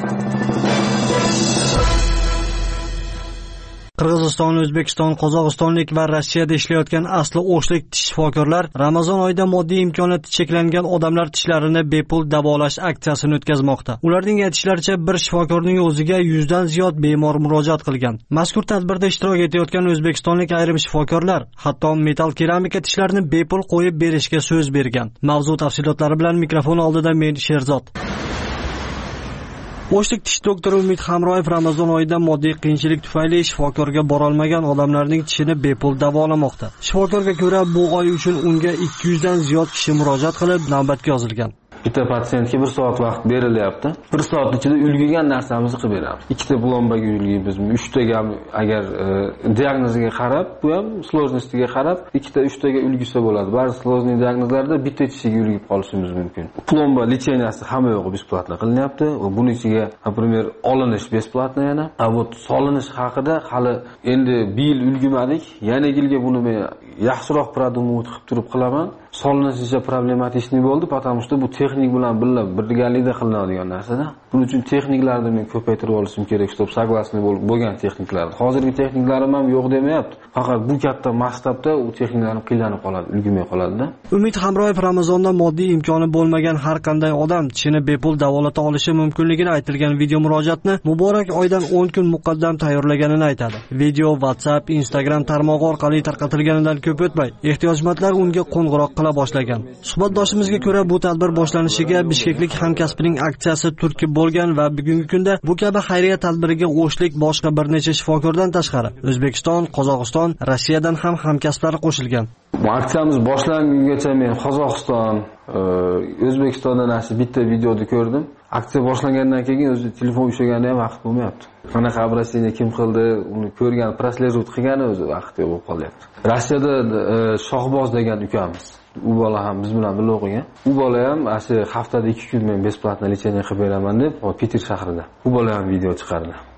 Qirg'iziston, O'zbekiston, Qozog'istonlik va Rossiyada ishlayotgan asli o'shlik tish shifokorlar Ramazon oyida moddiy imkoniyati cheklangan odamlar tishlarini bepul davolash aksiyasini o'tkazmoqda. Ularning aytishlaricha, bir shifokorning o'ziga yuzdan ziyod bemor murojaat qilgan. Mazkur tadbirda ishtirok etayotgan o'zbekistonlik ayrim shifokorlar hatto metal keramika tishlarini bepul qo'yib berishga so'z bergan. Mavzu tafsilotlari bilan mikrofon oldida men Sherzod. O'shlik tish doktori Umid Hamroyev Ramazon oyida moddiy qiyinchilik tufayli shifokorga borolmagan odamlarning tishini bepul davolamoqda. Shifokorga ko'ra, bu oy uchun unga ikki yuzdan ziyod kishi murojaat qilib, navbatga yozilgan. Bitta patsientga bir soat vaqt berilyapti. bir soat ichida ulgigan narsamizni qilib beramiz. Ikkita plombaga ulgiymiz, uchtaga agar e, diagnoziga qarab, bu ham sложностiga qarab, ikkita uchtaga ulgisa bo'ladi. Ba'zi sложный diagnozlarda bitta tishiga ulgib qolishimiz mumkin. Plomba licheniyasi hamma yo'g'i besplatno qilinyapti. Buning ichiga, например, olinish besplatno yana. A bu solinish haqida hali endi bir yil ulgimadik. Yana yilga buni men yaxshiroq продумывать qilib turib qilaman. Solinishi problematik bo'ldi, потому что bu texnik bilan birga birgalikda qilinadigan narsa-da. Buning uchun texniklarni men ko'paytirib olishim kerak, stop согласный bo'lgan texniklar. Hozirgi texniklarim ham yo'q demayapti. Faqat bu katta masshtabda u texniklarni qiynalib qoladi, ulgimay qoladi-da. Umid Hamroyev Ramazonda moddiy imkoni bo'lmagan har qanday odam tishini bepul davolata olishi mumkinligini aytilgan video murojaatni muborak oydan o'n kun muqaddam tayyorlaganini aytadi. Video WhatsApp, Instagram tarmog'i orqali tarqatilganidan ko'p o'tmay, ehtiyojmandlar unga qo'ng'iroq qila boshlagan. Suhbatdoshimizga ko'ra, bu tadbir boshlanishiga Bishkeklik hamkasbining aksiyasi turtki bo'lgan va bugungi kunda bu kabi xayriya tadbiriga O'shlik boshqa bir necha shifokordan tashqari O'zbekiston, Qozog'iston, Rossiyadan ham hamkasblari qo'shilgan. Bu aksiyamiz boshlangungacha men Qozog'iston, O'zbekistondan ashi bitta videoni ko'rdim. Aksiya boshlangandan keyin o'zi telefon ushlaganda ham vaqt bo'lmayapti. Qanaqa obrasiya kim qildi, uni ko'rgan, прослеживать qilgani o'zi vaqt yo'q bo'lib qolyapti. Rossiyada Shohboz degan ukamiz, u bola ham biz bilan birga o'qigan. U bola ham ashi haftada ikki kun men besplatno lecheniya qilib beraman deb Peter shahrida. U bola ham video chiqardi.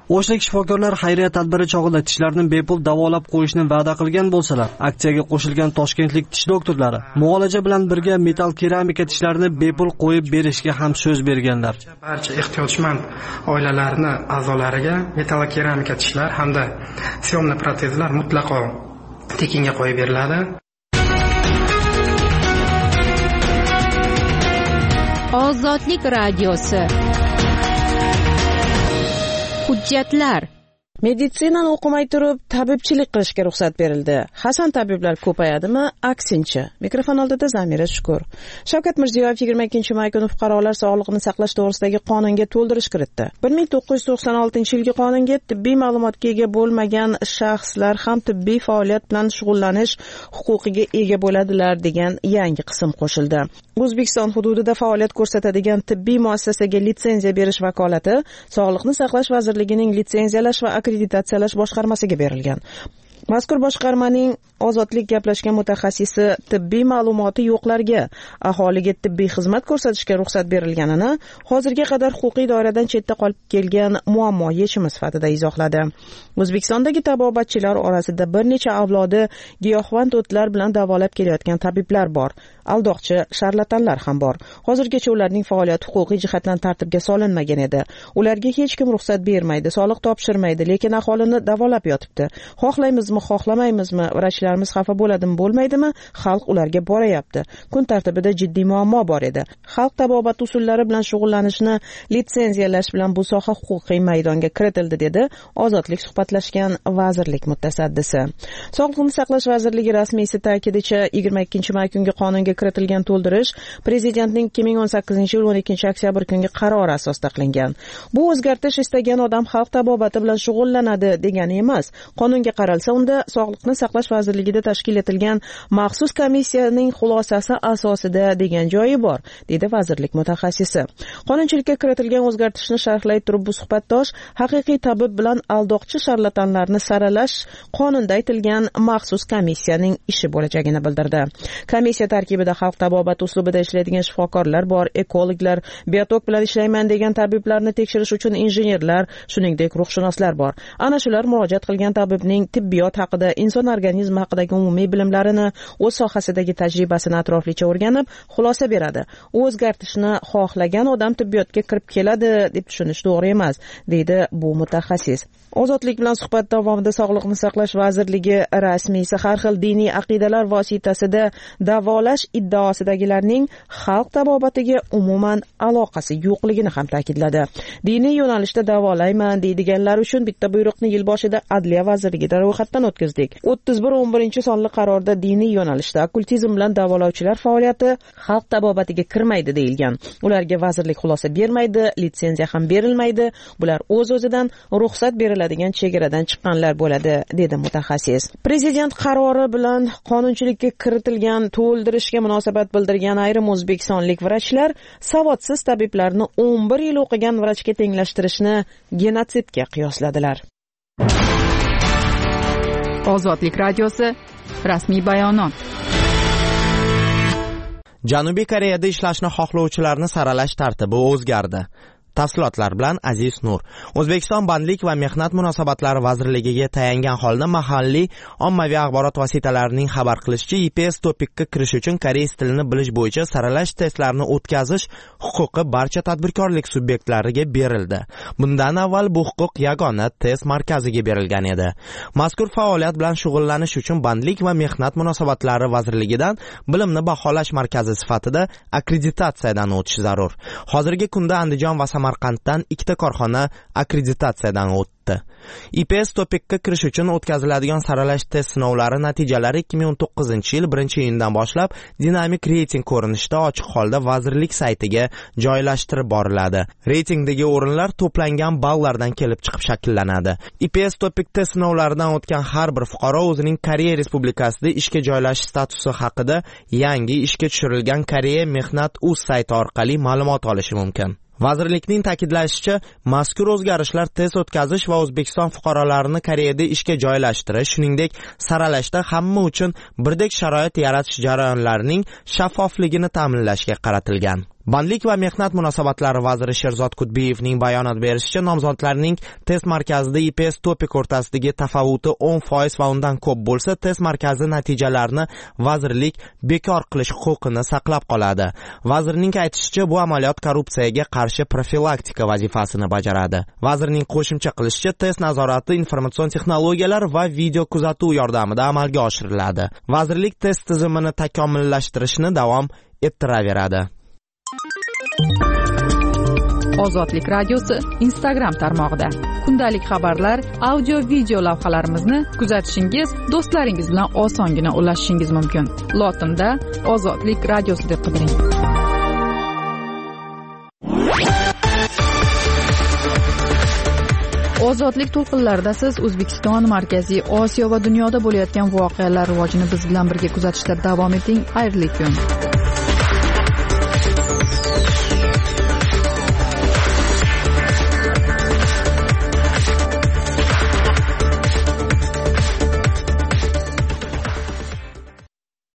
O'shlik shifokorlar xayriya tadbiri chog'ida tishlarni bepul davolab qo'yishni va'da qilgan bo'lsalar, aksiyaga qo'shilgan toshkentlik tish doktorlari muolaja bilan birga metall keramika tishlarni bepul qo'yib berishga ham so'z berganlar. Barcha ehtiyojmand oilalarning a'zolariga metall keramika tishlar hamda syomli protezlar mutlaqo tekinga qo'yib beriladi. Ozodlik radiosi. Hujjatlar. Meditsinani o'qimay turib tabibchilik qilishga ruxsat berildi. Hasan tabiblar ko'payadimi? Aksincha. Mikrofon oldida Zamira Shukur. Shavkat Mirziyoyev yigirma ikkinchi may kuni fuqarolar sog'liqni saqlash to'g'risidagi qonunga to'ldirish kiritdi. bir ming to'qqiz yuz to'qson oltinchi yilgi qonunga tibbiy ma'lumotga ega bo'lmagan shaxslar ham tibbiy faoliyat bilan shug'ullanish huquqiga ega bo'ladilar degan yangi qism qo'shildi. O'zbekiston hududida faoliyat ko'rsatadigan tibbiy muassasaga litsenziya berish vakolati Sog'liqni saqlash vazirligining litsenziyalash va akkreditatsiyalash boshqarmasiga berilgan. Mazkur boshqarmaning ozodlik gaplashgan mutaxassisi tibbiy ma'lumoti yo'qlarga aholiga tibbiy xizmat ko'rsatishga ruxsat berilganini hozirga qadar huquqiy doiradan chetda qolib kelgan muammo yechimi sifatida izohladi. O'zbekistondagi tabobatchilar orasida bir necha avlodi giyohvand o'tlar bilan davolab kelayotgan tabiblar bor. Aldoqchi, sharlatanlar ham bor. Hozirgacha ularning faoliyati huquqiy jihatdan tartibga solinmagan edi. Ularga hech kim ruxsat bermaydi, soliq topshirmaydi, lekin aholini davolab yotibdi. Xohlaymizmi, xohlamaymizmi, vrachlarimiz xafa bo'ladimi, bo'lmaydimi, xalq ularga borayapti. Kun tartibida jiddiy muammo bor edi. Xalq tabobat usullari bilan shug'ullanishni litsenziyalash bilan bu soha huquqiy maydonga kiritildi, dedi Ozodlik suhbatlashgan vazirlik mutasaddisi. Sog'liqni saqlash vazirligi rasmiysi ta'kidicha yigirma ikkinchi may kungi qonunga kiritilgan to'ldirish prezidentning ikki ming o'n sakkizinchi yil o'n ikkinchi oktyabr kungi qarori asosida qilingan. Bu o'zgartirish istagan odam xalq tabobati bilan shug'ullanadi degani emas. Qonunga qaralsa, unda Sog'liqni saqlash vazirligida tashkil etilgan maxsus komissiyaning xulosasi asosida degan joyi bor, dedi vazirlik mutaxassisi. Qonunchilikka kiritilgan o'zgartirishni sharhlay turib bu suhbatdosh haqiqiy tabib bilan aldoqchi sharlatanlarni saralash qonunda aytilgan maxsus komissiyaning ishi bo'lajagini bildirdi. Komissiya tarkibida xalq tabobat uslubida ishlaydigan shifokorlar bor, ekologlar, biotok bilan ishlayman degan tabiblarni tekshirish uchun injenerlar, shuningdek ruhshunoslar bor. Ana shular murojaat qilgan tabibning tibbiyot haqida, inson organizmi haqidagi umumiy bilimlarini, o'z sohasidagi tajribasini atroflicha o'rganib, xulosa beradi. U o'zgartishni xohlagan odam tibbiyotga kirib keladi deb tushunish to'g'ri emas, deydi bu mutaxassis. Ozodlik bilan suhbat davomida Sog'liqni saqlash vazirligi rasmiysi har xil diniy aqidalar vositasida davolash iddaosidagilarning xalq tabobatiga umuman aloqasi yo'qligini ham ta'kidladi. Diniy yo'nalishda davolayman deydiganlar uchun bitta buyruqni yil boshida Adliya vazirligida ro'yxatdan o'tkazdik. o'ttiz bir o'n birinchi sonli qarorda diniy yo'nalishda okkultizm bilan davolovchilar faoliyati xalq tabobatiga kirmaydi deyilgan. Ularga vazirlik xulosa bermaydi, litsenziya ham berilmaydi. Bular o'z-o'zidan ruxsat beriladigan chegaradan chiqqanlar bo'ladi, dedi mutaxassis. Prezident qarori bilan qonunchilikka kiritilgan to'ldirishga munosabat bildirgan ayrim o'zbekistonlik vrachlar savodsiz tabiblarni o'n bir yil o'qigan vrachga tenglashtirishni genotsidga qiyosladilar. Ozodlik radiosi rasmiy bayonot. Janubiy Koreyada ishlashni xohlovchilarni saralash tartibi o'zgardi. Tafsilotlar bilan Aziz Nur. O'zbekiston Bandlik va mehnat munosabatlari vazirligiga tayangan holda mahalliy ommaviy axborot vositalarining xabar qilishicha, I P S topikka kirish uchun koreys tilini bilish bo'yicha saralash testlarini o'tkazish huquqi barcha tadbirkorlik subyektlariga berildi. Bundan avval bu huquq yagona test markaziga berilgan edi. Mazkur faoliyat bilan shug'ullanish uchun Bandlik va mehnat munosabatlari vazirligidan bilimni baholash markazi sifatida akkreditatsiyadan o'tish zarur. Hozirgi kunda Andijon va Samarqanddan ikkita korxona akkreditatsiyadan o'tdi. I P S topikka kirish uchun o'tkaziladigan saralash test sinovlari natijalari ikki ming o'n to'qqizinchi yil birinchi iyundan boshlab dinamik reyting ko'rinishida ochiq holda vazirlik saytiga joylashtirib boriladi. Reytingdagi o'rinlar to'plangan ballardan kelib chiqib shakllanadi. I P S topik test sinovlaridan o'tgan har bir fuqaro o'zining Koreya Respublikasida ishga joylashish statusi haqida yangi ishga tushirilgan Koreya Mehnat.uz sayti orqali ma'lumot olishi mumkin. Vazirlikning ta'kidlashicha, mazkur o'zgarishlar test o'tkazish va O'zbekiston fuqarolarini Koreyada ishga joylashtirish, shuningdek, saralashda hamma uchun birdek sharoit yaratish jarayonlarining shaffofligini ta'minlashga qaratilgan. Bandlik va mehnat munosabatlari vaziri Sherzod Kudbiyevning bayonot berishicha, nomzodlarning test markazida I P S topik o'rtasidagi tafavuti o'n foiz va undan ko'p bo'lsa, test markazi natijalarini vazirlik bekor qilish huquqini saqlab qoladi. Vazirning aytishicha, bu amaliyot korrupsiyaga qarshi profilaktika vazifasini bajaradi. Vazirning qo'shimcha qilishicha, test nazorati informatsion texnologiyalar va video kuzatuv yordamida amalga oshiriladi. Vazirlik test tizimini takomillashtirishni davom ettiraveradi. Ozodlik radiosi Instagram tarmog'ida kundalik xabarlar, audio video lavhalarimizni kuzatishingiz, do'stlaringiz bilan osongina ulashishingiz mumkin. Lotinda Ozodlik radiosi deb qidiring. Ozodlik to'lqinlarida siz O'zbekiston, Markaziy Osiyo va dunyoda bo'layotgan voqealar rivojini biz bilan birga kuzatishda davom eting. Xayrli kun.